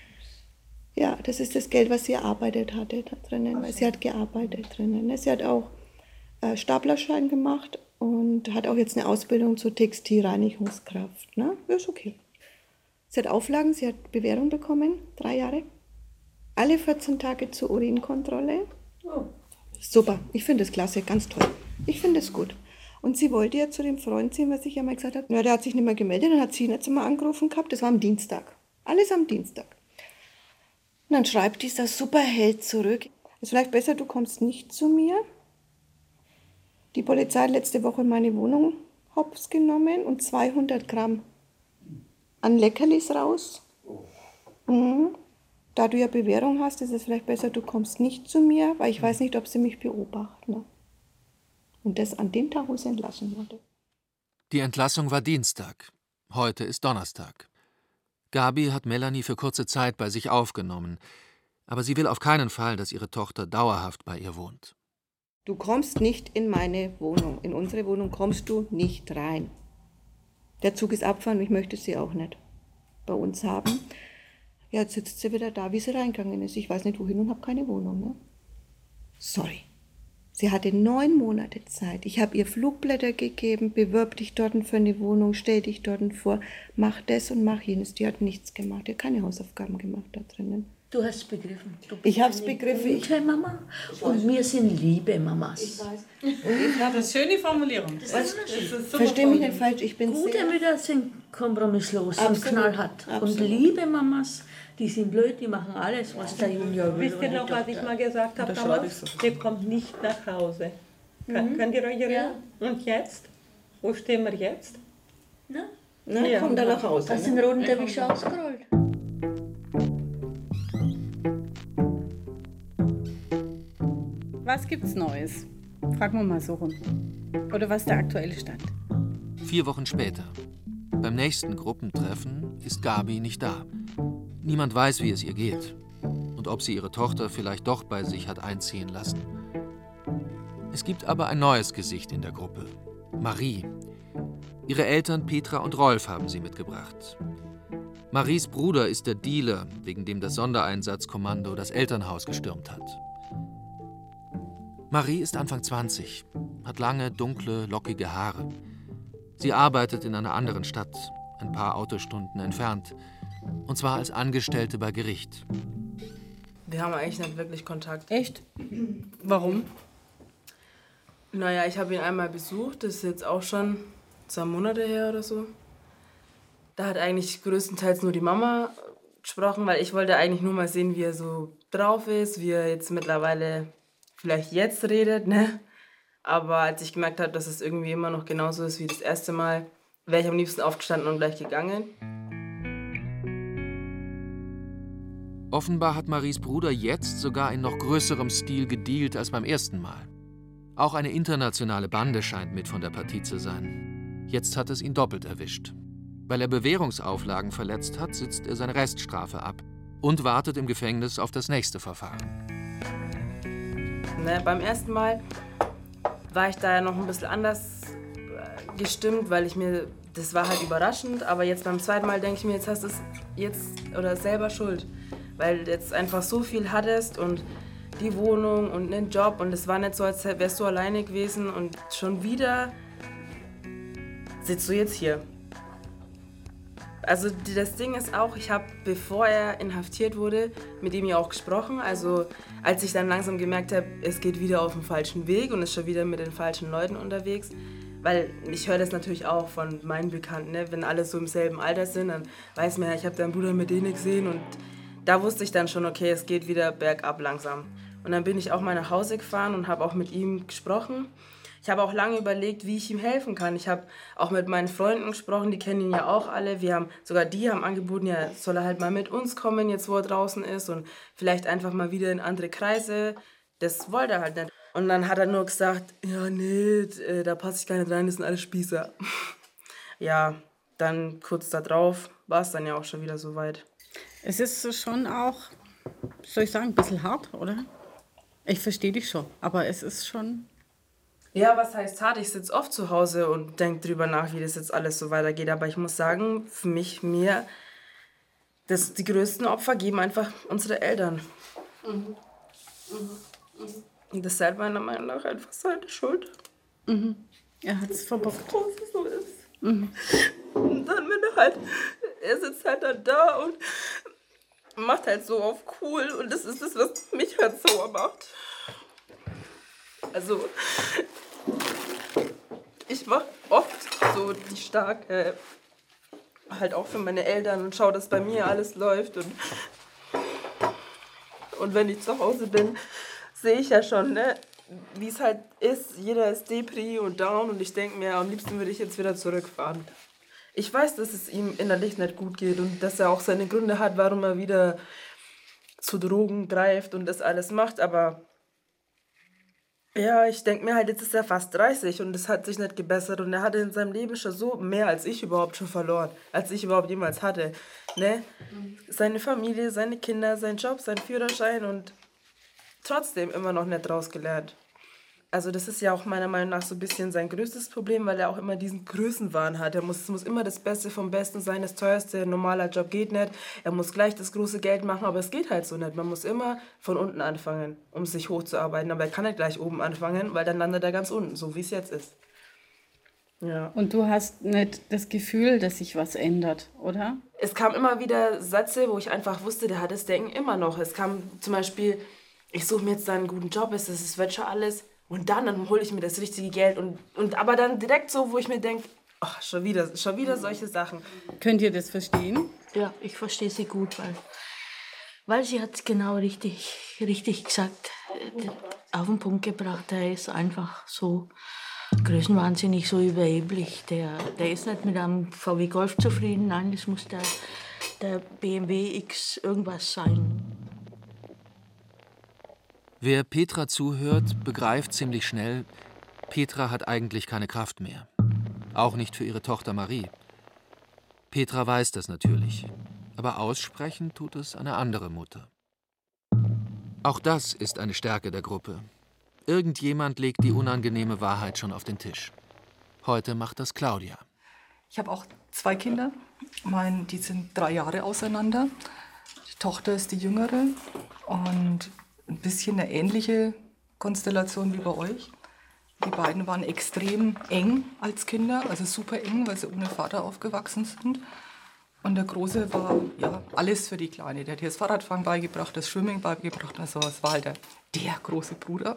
Ja, das ist das Geld, was sie erarbeitet hatte da drinnen. Weil sie hat gearbeitet drinnen. Ne? Sie hat auch Staplerschein gemacht und hat auch jetzt eine Ausbildung zur Textilreinigungskraft. Ne? Ja, ist okay. Sie hat Auflagen, sie hat Bewährung bekommen, 3 Jahre. Alle 14 Tage zur Urinkontrolle. Oh. Super, ich finde das klasse, ganz toll. Ich finde es gut. Und sie wollte ja zu dem Freund ziehen, was ich ja mal gesagt habe. Ja, der hat sich nicht mehr gemeldet, dann hat sie ihn jetzt mal angerufen gehabt. Das war am Dienstag. Alles am Dienstag. Und dann schreibt dieser Superheld zurück. Ist vielleicht besser, du kommst nicht zu mir. Die Polizei hat letzte Woche meine Wohnung hops genommen und 200 Gramm an Leckerlis raus. Mhm. Da du ja Bewährung hast, ist es vielleicht besser, du kommst nicht zu mir, weil ich weiß nicht, ob sie mich beobachten. Ne? Und das an dem Tag, wo sie entlassen wurde. Die Entlassung war Dienstag. Heute ist Donnerstag. Gabi hat Melanie für kurze Zeit bei sich aufgenommen. Aber sie will auf keinen Fall, dass ihre Tochter dauerhaft bei ihr wohnt. Du kommst nicht in meine Wohnung. In unsere Wohnung kommst du nicht rein. Der Zug ist abgefahren und ich möchte sie auch nicht bei uns haben. Ja, jetzt sitzt sie wieder da, wie sie reingegangen ist. Ich weiß nicht wohin und habe keine Wohnung. Ne? Sorry. Sie hatte 9 Monate Zeit. Ich habe ihr Flugblätter gegeben, bewirb dich dort für eine Wohnung, stell dich dort vor, mach das und mach jenes. Die hat nichts gemacht, die hat keine Hausaufgaben gemacht da drinnen. Du hast es begriffen. Ich habe es begriffen. Gute Mama und wir sind liebe Mamas. Ich weiß. Das ist eine schöne Formulierung. Versteh mich nicht falsch, ich bin Gute Mütter sind kompromisslos Absolut. und knallhart. Absolut. Und liebe Mamas, die sind blöd, die machen alles, was der Junior will. Wisst ihr noch, was ich mal gesagt habe damals? Ihr kommt nicht nach Hause. Könnt ihr euch erinnern? Ja. Und jetzt? Wo stehen wir jetzt? Na, ja. Kommt er nach Hause. Hast du den roten Teppich ausgerollt? Was gibt's Neues? Fragen wir mal so rum. Oder was ist der aktuelle Stand? 4 Wochen später. Beim nächsten Gruppentreffen ist Gabi nicht da. Niemand weiß, wie es ihr geht. Und ob sie ihre Tochter vielleicht doch bei sich hat einziehen lassen. Es gibt aber ein neues Gesicht in der Gruppe. Marie. Ihre Eltern Petra und Rolf haben sie mitgebracht. Maries Bruder ist der Dealer, wegen dem das Sondereinsatzkommando das Elternhaus gestürmt hat. Marie ist Anfang 20, hat lange, dunkle, lockige Haare. Sie arbeitet in einer anderen Stadt, ein paar Autostunden entfernt. Und zwar als Angestellte bei Gericht. Wir haben eigentlich nicht wirklich Kontakt. Echt? Warum? Naja, ich habe ihn einmal besucht, das ist jetzt auch schon 2 Monate her oder so. Da hat eigentlich größtenteils nur die Mama gesprochen, weil ich wollte eigentlich nur mal sehen, wie er so drauf ist, wie er jetzt mittlerweile vielleicht jetzt redet, ne? Aber als ich gemerkt habe, dass es irgendwie immer noch genauso ist wie das erste Mal, wäre ich am liebsten aufgestanden und gleich gegangen. Offenbar hat Maries Bruder jetzt sogar in noch größerem Stil gedealt als beim ersten Mal. Auch eine internationale Bande scheint mit von der Partie zu sein. Jetzt hat es ihn doppelt erwischt. Weil er Bewährungsauflagen verletzt hat, sitzt er seine Reststrafe ab und wartet im Gefängnis auf das nächste Verfahren. Ne, beim ersten Mal war ich da ja noch ein bisschen anders gestimmt, weil das war halt überraschend, aber jetzt beim zweiten Mal denke ich mir, jetzt hast du es selber schuld, weil du jetzt einfach so viel hattest und die Wohnung und den Job und es war nicht so, als wärst du alleine gewesen und schon wieder sitzt du jetzt hier. Also das Ding ist auch, ich habe, bevor er inhaftiert wurde, mit ihm ja auch gesprochen. Also als ich dann langsam gemerkt habe, es geht wieder auf den falschen Weg und ist schon wieder mit den falschen Leuten unterwegs, Weil ich höre das natürlich auch von meinen Bekannten, ne? Wenn alle so im selben Alter sind, dann weiß man ja, ich habe deinen Bruder mit denen gesehen und da wusste ich dann schon, okay, es geht wieder bergab langsam. Und dann bin ich auch mal nach Hause gefahren und habe auch mit ihm gesprochen. Ich habe auch lange überlegt, wie ich ihm helfen kann. Ich habe auch mit meinen Freunden gesprochen, die kennen ihn ja auch alle. Sogar die haben angeboten, ja, soll er halt mal mit uns kommen, jetzt wo er draußen ist und vielleicht einfach mal wieder in andere Kreise. Das wollte er halt nicht. Und dann hat er nur gesagt, ja, nee, da passe ich gar nicht rein, das sind alle Spießer. Ja, dann kurz da drauf war es dann ja auch schon wieder soweit. Es ist schon auch, soll ich sagen, ein bisschen hart, oder? Ich verstehe dich schon, aber es ist schon... Ja, was heißt hart? Ich sitze oft zu Hause und denke drüber nach, wie das jetzt alles so weitergeht. Aber ich muss sagen, für mir, die größten Opfer geben einfach unsere Eltern. Und das ist halt meiner Meinung nach einfach seine Schuld. Er hat es verbockt. Dass es so ist. Und dann, er sitzt halt dann da und macht halt so auf cool. Und das ist das, was mich halt sauer macht. Also, ich mache oft so die starke, halt auch für meine Eltern und schaue, dass bei mir alles läuft. Und wenn ich zu Hause bin, sehe ich ja schon, ne, wie es halt ist. Jeder ist Depri und down und ich denke mir, am liebsten würde ich jetzt wieder zurückfahren. Ich weiß, dass es ihm innerlich nicht gut geht und dass er auch seine Gründe hat, warum er wieder zu Drogen greift und das alles macht, aber ja, ich denke mir halt, jetzt ist er fast 30 und es hat sich nicht gebessert und er hatte in seinem Leben schon so mehr, als ich überhaupt schon verloren, als ich überhaupt jemals hatte, ne? Seine Familie, seine Kinder, sein Job, sein Führerschein und trotzdem immer noch nicht draus gelernt. Also das ist ja auch meiner Meinung nach so ein bisschen sein größtes Problem, weil er auch immer diesen Größenwahn hat. Es muss immer das Beste vom Besten sein, das Teuerste, ein normaler Job geht nicht. Er muss gleich das große Geld machen, aber es geht halt so nicht. Man muss immer von unten anfangen, um sich hochzuarbeiten. Aber er kann nicht gleich oben anfangen, weil dann landet er ganz unten, so wie es jetzt ist. Ja. Und du hast nicht das Gefühl, dass sich was ändert, oder? Es kam immer wieder Sätze, wo ich einfach wusste, der hat das Denken immer noch. Es kam zum Beispiel, ich suche mir jetzt da einen guten Job, es wird schon alles. Und dann hole ich mir das richtige Geld. Aber dann direkt so, wo ich mir denke, ach, schon wieder solche Sachen. Könnt ihr das verstehen? Ja, ich verstehe sie gut, weil sie hat es genau richtig gesagt, auf den Punkt gebracht. Er ist einfach so größenwahnsinnig, so überheblich. Der ist nicht mit einem VW Golf zufrieden. Nein, das muss der BMW X irgendwas sein. Wer Petra zuhört, begreift ziemlich schnell, Petra hat eigentlich keine Kraft mehr. Auch nicht für ihre Tochter Marie. Petra weiß das natürlich, aber aussprechen tut es eine andere Mutter. Auch das ist eine Stärke der Gruppe. Irgendjemand legt die unangenehme Wahrheit schon auf den Tisch. Heute macht das Claudia. Ich habe auch 2 Kinder. Die sind 3 Jahre auseinander. Die Tochter ist die Jüngere und ein bisschen eine ähnliche Konstellation wie bei euch. Die beiden waren extrem eng als Kinder, also super eng, weil sie ohne Vater aufgewachsen sind. Und der Große war ja alles für die Kleine. Der hat ihr das Fahrradfahren beigebracht, das Schwimmen beigebracht. Also es war halt der große Bruder.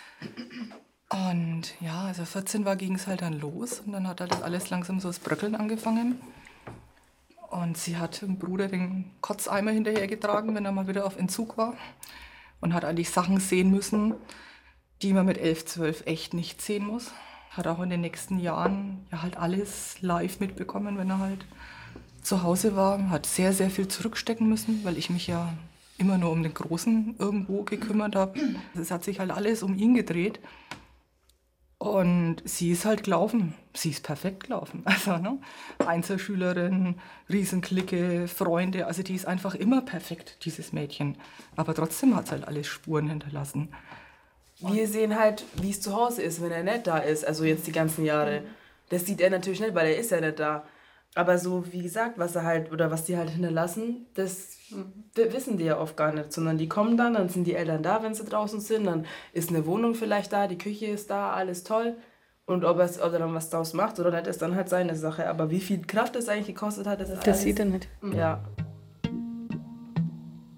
Und ja, als er 14 war, ging es halt dann los. Und dann hat halt alles langsam so das Bröckeln angefangen. Und sie hat dem Bruder den Kotzeimer hinterhergetragen, wenn er mal wieder auf Entzug war. Und hat eigentlich Sachen sehen müssen, die man mit 11, 12 echt nicht sehen muss. Hat auch in den nächsten Jahren ja halt alles live mitbekommen, wenn er halt zu Hause war. Hat sehr, sehr viel zurückstecken müssen, weil ich mich ja immer nur um den Großen irgendwo gekümmert habe. Es hat sich halt alles um ihn gedreht. Und sie ist halt gelaufen. Sie ist perfekt gelaufen. Also, ne? Einzelschülerin, Riesenklicke, Freunde. Also die ist einfach immer perfekt, dieses Mädchen. Aber trotzdem hat es halt alles Spuren hinterlassen. Wir sehen halt, wie es zu Hause ist, wenn er nicht da ist. Also jetzt die ganzen Jahre. Das sieht er natürlich nicht, weil er ist ja nicht da. Aber so, wie gesagt, was die halt hinterlassen, das wissen die ja oft gar nicht. Sondern die kommen dann sind die Eltern da, wenn sie draußen sind. Dann ist eine Wohnung vielleicht da, die Küche ist da, alles toll. Und ob er dann was draus macht oder nicht, ist dann halt seine Sache. Aber wie viel Kraft das eigentlich gekostet hat, das sieht er nicht. Ja.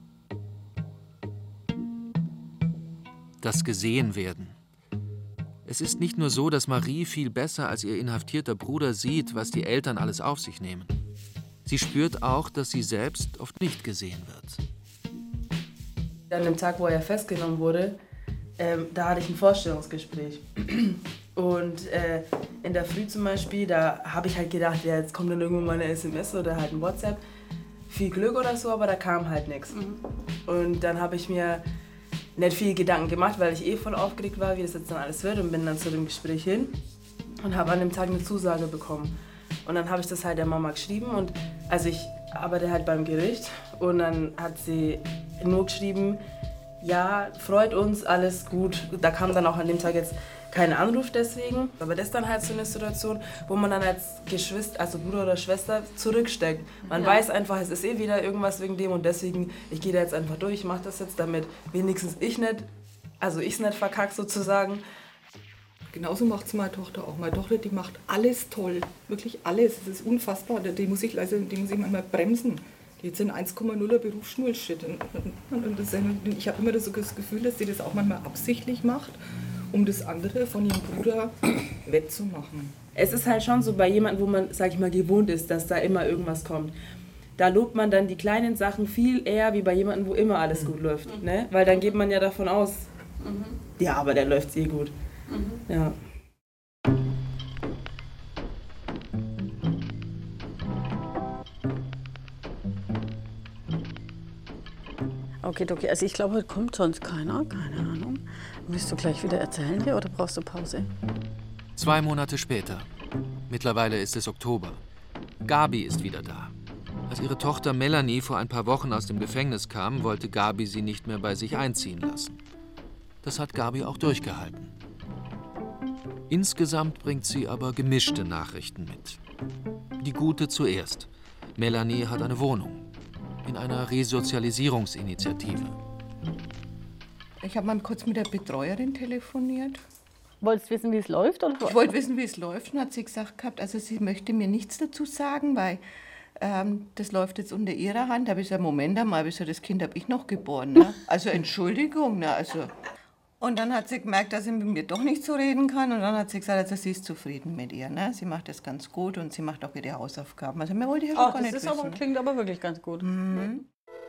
Das Gesehenwerden. Es ist nicht nur so, dass Marie viel besser als ihr inhaftierter Bruder sieht, was die Eltern alles auf sich nehmen. Sie spürt auch, dass sie selbst oft nicht gesehen wird. An dem Tag, wo er festgenommen wurde, da hatte ich ein Vorstellungsgespräch. Und in der Früh zum Beispiel, da habe ich halt gedacht, ja, jetzt kommt dann irgendwann mal eine SMS oder halt ein WhatsApp. Viel Glück oder so, aber da kam halt nichts. Und dann habe ich mir nicht viel Gedanken gemacht, weil ich voll aufgeregt war, wie das jetzt dann alles wird, und bin dann zu dem Gespräch hin und habe an dem Tag eine Zusage bekommen. Und dann habe ich das halt der Mama geschrieben, und also ich arbeite halt beim Gericht, und dann hat sie nur geschrieben, ja, freut uns, alles gut. Da kam dann auch an dem Tag jetzt kein Anruf deswegen, aber das ist dann halt so eine Situation, wo man dann als Geschwister, also Bruder oder Schwester, zurücksteckt. Man weiß einfach, es ist wieder irgendwas wegen dem, und deswegen, ich gehe da jetzt einfach durch, ich mache das jetzt, damit wenigstens ich es nicht verkacke sozusagen. Genauso macht es meine Tochter auch. Meine Tochter, die macht alles toll, wirklich alles. Das ist unfassbar. Die muss ich manchmal bremsen. Die hat in 1,0er Berufsschulshit. Und ich habe immer so das Gefühl, dass sie das auch manchmal absichtlich macht, um das andere von ihrem Bruder wettzumachen. Es ist halt schon so bei jemandem, wo man, sag ich mal, gewohnt ist, dass da immer irgendwas kommt. Da lobt man dann die kleinen Sachen viel eher wie bei jemandem, wo immer alles gut läuft. Ne? Weil dann geht man ja davon aus, ja, aber der läuft gut. Ja. Okay, also ich glaube, heute kommt sonst keiner, keine Ahnung. Willst du gleich wieder erzählen hier oder brauchst du Pause? 2 Monate später. Mittlerweile ist es Oktober. Gabi ist wieder da. Als ihre Tochter Melanie vor ein paar Wochen aus dem Gefängnis kam, wollte Gabi sie nicht mehr bei sich einziehen lassen. Das hat Gabi auch durchgehalten. Insgesamt bringt sie aber gemischte Nachrichten mit. Die gute zuerst. Melanie hat eine Wohnung. In einer Resozialisierungsinitiative. Ich habe mal kurz mit der Betreuerin telefoniert. Wolltest du wissen, wie es läuft? Oder? Ich wollte wissen, wie es läuft, und hat sie gesagt gehabt, also sie möchte mir nichts dazu sagen, weil das läuft jetzt unter ihrer Hand. Da habe ich gesagt, Moment einmal, das Kind habe ich noch geboren. Ne? Also Entschuldigung, ne? Also. Und dann hat sie gemerkt, dass sie mit mir doch nicht so reden kann, und dann hat sie gesagt, also sie ist zufrieden mit ihr. Ne? Sie macht das ganz gut und sie macht auch ihre Hausaufgaben. Also mehr wollte ich auch gar nicht wissen. Klingt aber wirklich ganz gut. Mhm.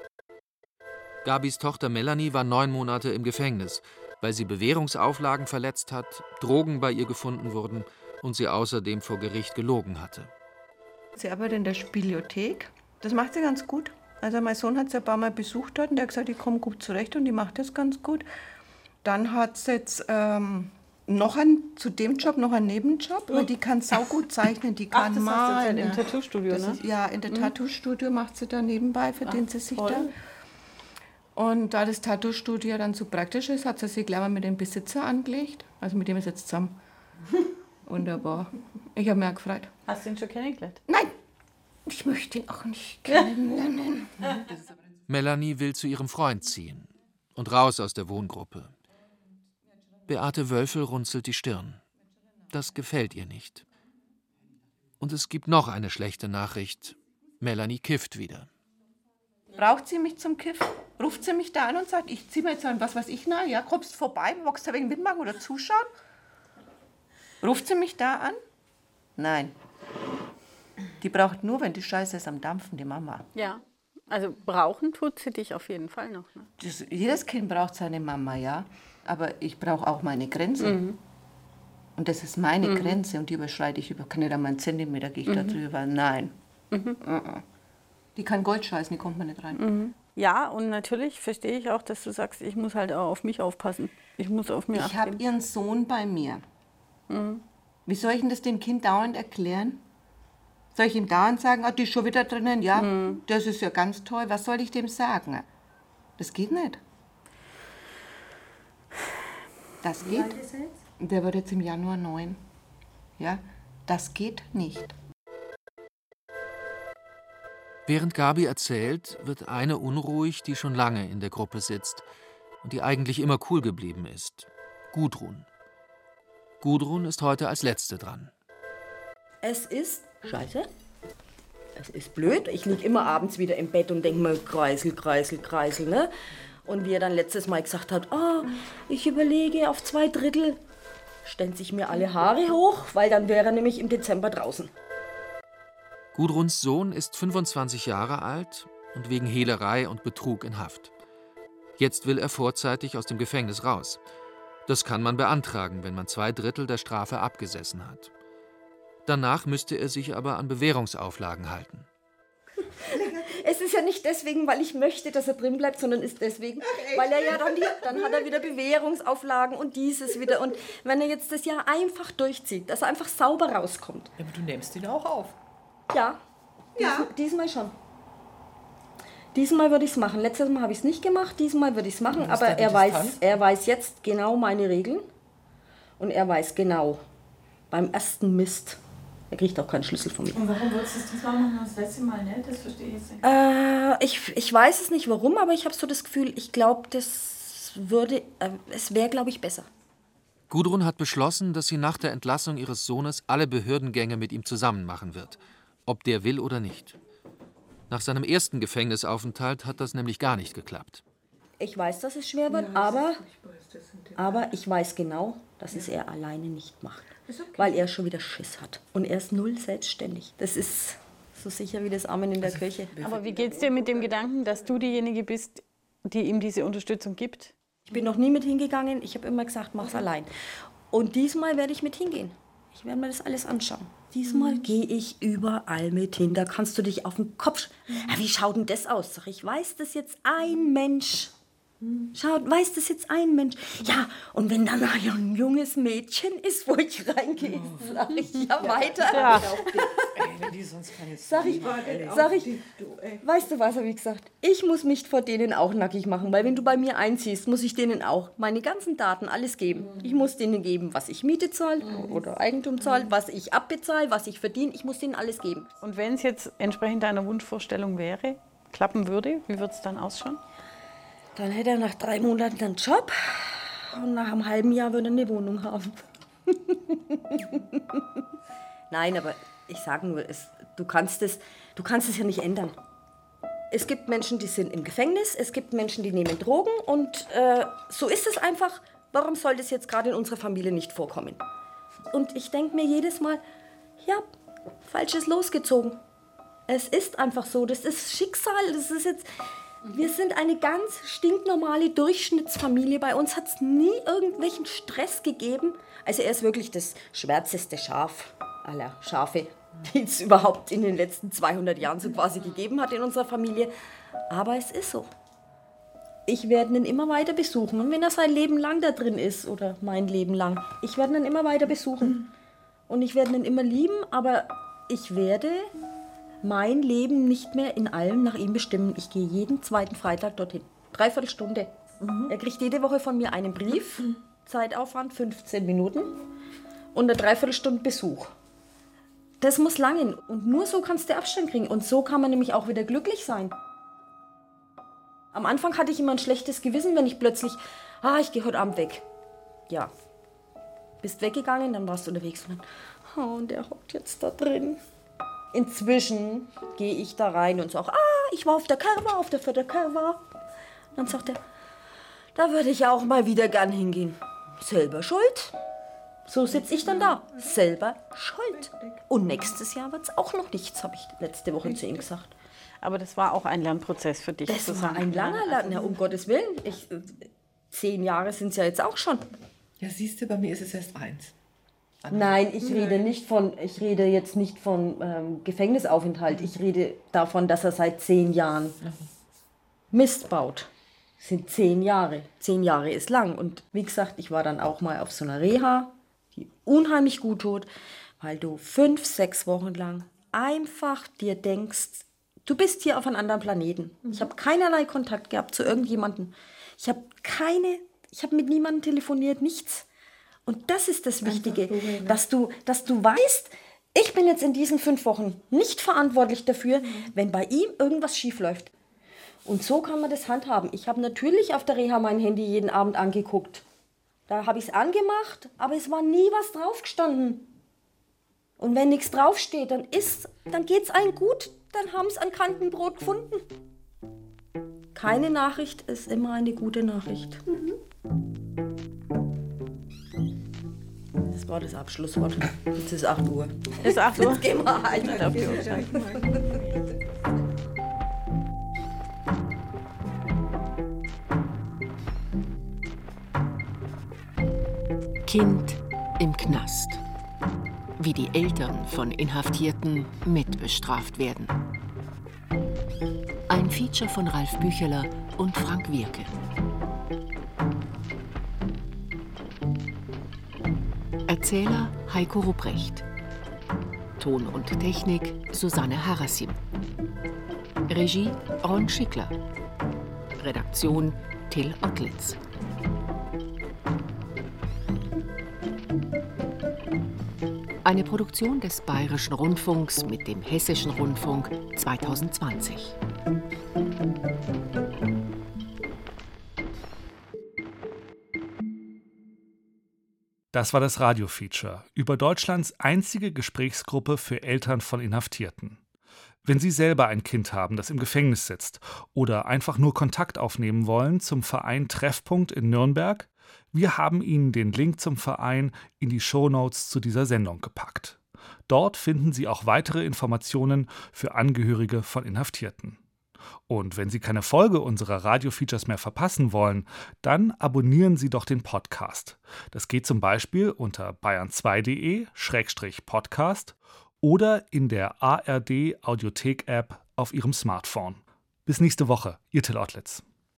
Gabis Tochter Melanie war 9 Monate im Gefängnis, weil sie Bewährungsauflagen verletzt hat, Drogen bei ihr gefunden wurden und sie außerdem vor Gericht gelogen hatte. Sie arbeitet in der Spielothek. Das macht sie ganz gut. Also mein Sohn hat sie ein paar Mal besucht dort und der hat gesagt, die kommt gut zurecht und die macht das ganz gut. Dann hat sie jetzt zu dem Job noch einen Nebenjob, weil die kann saugut zeichnen, die kann das malen. hast du im Tattoo-Studio, ne? Ja, in der Tattoo-Studio macht sie da nebenbei, verdient sie sich da. Und da das Tattoo-Studio dann so praktisch ist, hat sie sich gleich mal mit dem Besitzer angelegt. Also mit dem ist jetzt zusammen. Wunderbar. Ich habe mich auch gefreut. Hast du ihn schon kennengelernt? Nein, ich möchte ihn auch nicht kennenlernen. Melanie will zu ihrem Freund ziehen und raus aus der Wohngruppe. Beate Wölfel runzelt die Stirn. Das gefällt ihr nicht. Und es gibt noch eine schlechte Nachricht. Melanie kifft wieder. Braucht sie mich zum Kiffen? Ruft sie mich da an und sagt, ich zieh mir jetzt an, was weiß ich, na, ja, kommst vorbei, magst du wegen mitmachen oder zuschauen? Ruft sie mich da an? Nein. Die braucht nur, wenn die Scheiße ist am Dampfen, die Mama. Ja, also brauchen tut sie dich auf jeden Fall noch. Ne? Jedes Kind braucht seine Mama, ja. Aber ich brauche auch meine Grenze. Mhm. Und das ist meine Grenze und die überschreite ich über, kann nicht einmal einen Zentimeter, gehe ich da drüber. Nein. Die kann Gold scheißen, die kommt man nicht rein. Ja, und natürlich verstehe ich auch, dass du sagst, ich muss halt auch auf mich aufpassen. Ich muss auf mich achten. Ich habe ihren Sohn bei mir. Wie soll ich denn das dem Kind dauernd erklären? Soll ich ihm dauernd sagen, die ist schon wieder drinnen? Ja, das ist ja ganz toll. Was soll ich dem sagen? Das geht nicht. Das geht. Der wird jetzt im Januar 9. Ja, das geht nicht. Während Gabi erzählt, wird eine unruhig, die schon lange in der Gruppe sitzt und die eigentlich immer cool geblieben ist. Gudrun. Gudrun ist heute als Letzte dran. Es ist scheiße. Es ist blöd. Ich liege immer abends wieder im Bett und denke mir, Kreisel, Kreisel, Kreisel, ne? Und wie er dann letztes Mal gesagt hat, ich überlege auf 2/3. stellen sich mir alle Haare hoch, weil dann wäre er nämlich im Dezember draußen. Gudruns Sohn ist 25 Jahre alt und wegen Hehlerei und Betrug in Haft. Jetzt will er vorzeitig aus dem Gefängnis raus. Das kann man beantragen, wenn man 2/3 der Strafe abgesessen hat. Danach müsste er sich aber an Bewährungsauflagen halten. Es ist ja nicht deswegen, weil ich möchte, dass er drin bleibt, sondern ist deswegen, weil er ja dann hat er wieder Bewährungsauflagen und dieses wieder. Und wenn er jetzt das Jahr einfach durchzieht, dass er einfach sauber rauskommt. Ja, aber du nimmst ihn auch auf. Ja, diesmal schon. Diesmal würde ich es machen. Letztes Mal habe ich es nicht gemacht, diesmal würde ich es machen. Aber er weiß jetzt genau meine Regeln. Und er weiß genau, beim ersten Mist, er kriegt auch keinen Schlüssel von mir. Und warum würdest du es diesmal machen, das letzte Mal nicht? Das verstehe ich jetzt nicht. Ich weiß es nicht warum, aber ich habe so das Gefühl, ich glaube, es wäre, glaube ich, besser. Gudrun hat beschlossen, dass sie nach der Entlassung ihres Sohnes alle Behördengänge mit ihm zusammen machen wird. Ob der will oder nicht. Nach seinem ersten Gefängnisaufenthalt hat das nämlich gar nicht geklappt. Ich weiß, dass es schwer wird, aber ich weiß genau, dass es er alleine nicht macht. Weil er schon wieder Schiss hat. Und er ist null selbstständig. Das ist so sicher wie das Amen in der Kirche. Aber wie geht's dir mit dem Gedanken, dass du diejenige bist, die ihm diese Unterstützung gibt? Ich bin noch nie mit hingegangen. Ich habe immer gesagt, mach's allein. Und diesmal werde ich mit hingehen. Ich werde mir das alles anschauen. Diesmal gehe ich überall mit hin. Da kannst du dich auf den Kopf... Ja, wie schaut denn das aus? Sag ich, weiß das jetzt ein Mensch? Weiß das jetzt ein Mensch? Ja, und wenn dann ein junges Mädchen ist, wo ich reingehe, sag ich ja weiter. Ja. Sag ich, weißt du was, habe ich gesagt? Ich muss mich vor denen auch nackig machen, weil wenn du bei mir einziehst, muss ich denen auch meine ganzen Daten, alles geben. Ich muss denen geben, was ich Miete zahle oder Eigentum zahle, was ich abbezahle, was ich verdiene. Ich muss denen alles geben. Und wenn es jetzt entsprechend deiner Wunschvorstellung wäre, klappen würde, wie würde es dann ausschauen? Dann hätte er nach 3 Monaten einen Job und nach einem halben Jahr würde er eine Wohnung haben. Nein, aber ich sage nur, du kannst es ja nicht ändern. Es gibt Menschen, die sind im Gefängnis, es gibt Menschen, die nehmen Drogen und so ist es einfach. Warum soll das jetzt gerade in unserer Familie nicht vorkommen? Und ich denke mir jedes Mal, ja, Falsches losgezogen. Es ist einfach so, das ist Schicksal, das ist jetzt... Wir sind eine ganz stinknormale Durchschnittsfamilie. Bei uns hat es nie irgendwelchen Stress gegeben. Also er ist wirklich das schwärzeste Schaf aller Schafe, die es überhaupt in den letzten 200 Jahren so quasi gegeben hat in unserer Familie. Aber es ist so. Ich werde ihn immer weiter besuchen. Und wenn er sein Leben lang da drin ist, oder mein Leben lang, ich werde ihn immer weiter besuchen. Und ich werde ihn immer lieben, aber ich werde... mein Leben nicht mehr in allem nach ihm bestimmen. Ich gehe jeden zweiten Freitag dorthin. 3/4 Stunde. Er kriegt jede Woche von mir einen Brief. Zeitaufwand 15 Minuten. Und eine 3/4 Stunde Besuch. Das muss langen. Und nur so kannst du Abstand kriegen. Und so kann man nämlich auch wieder glücklich sein. Am Anfang hatte ich immer ein schlechtes Gewissen, wenn ich plötzlich, ich gehe heute Abend weg. Ja. Bist weggegangen, dann warst du unterwegs. Und der hockt jetzt da drin. Inzwischen gehe ich da rein und sage, ich war auf der Kerwa, auf der 4. Kerwa. Dann sagt er, da würde ich auch mal wieder gern hingehen. Selber schuld. So sitze ich dann da. Selber schuld. Und nächstes Jahr wird es auch noch nichts, habe ich letzte Woche zu ihm gesagt. Aber das war auch ein Lernprozess für dich. Das war ein langer Lernprozess, um Gottes Willen. 10 Jahre sind es ja jetzt auch schon. Ja, siehst du, bei mir ist es erst 1. Nein, ich rede jetzt nicht von Gefängnisaufenthalt. Ich rede davon, dass er seit 10 Jahren Mist baut. Das sind 10 Jahre. 10 Jahre ist lang. Und wie gesagt, ich war dann auch mal auf so einer Reha, die unheimlich gut tut, weil du 5, 6 Wochen lang einfach dir denkst, du bist hier auf einem anderen Planeten. Ich habe keinerlei Kontakt gehabt zu irgendjemandem. Ich habe mit niemandem telefoniert, nichts. Und das ist das Wichtige, dass du weißt, ich bin jetzt in diesen 5 Wochen nicht verantwortlich dafür, wenn bei ihm irgendwas schief läuft. Und so kann man das handhaben. Ich habe natürlich auf der Reha mein Handy jeden Abend angeguckt. Da habe ich es angemacht, aber es war nie was draufgestanden. Und wenn nichts draufsteht, dann geht es allen gut, dann haben es an Kantenbrot gefunden. Keine Nachricht ist immer eine gute Nachricht. war das Abschlusswort. Jetzt ist 8 Uhr. Ist 8 Uhr? Jetzt gehen wir halt. Auf die Uhrzeit. Kind im Knast. Wie die Eltern von Inhaftierten mitbestraft werden. Ein Feature von Ralf Bücheler und Frank Wirke. Erzähler Heiko Rupprecht. Ton und Technik Susanne Harasim. Regie Ron Schickler. Redaktion Till Ottlitz. Eine Produktion des Bayerischen Rundfunks mit dem Hessischen Rundfunk 2020. Das war das Radio-Feature über Deutschlands einzige Gesprächsgruppe für Eltern von Inhaftierten. Wenn Sie selber ein Kind haben, das im Gefängnis sitzt oder einfach nur Kontakt aufnehmen wollen zum Verein Treffpunkt in Nürnberg, wir haben Ihnen den Link zum Verein in die Shownotes zu dieser Sendung gepackt. Dort finden Sie auch weitere Informationen für Angehörige von Inhaftierten. Und wenn Sie keine Folge unserer Radio-Features mehr verpassen wollen, dann abonnieren Sie doch den Podcast. Das geht zum Beispiel unter bayern2.de/podcast oder in der ARD-Audiothek-App auf Ihrem Smartphone. Bis nächste Woche, Ihr Till Ottlitz.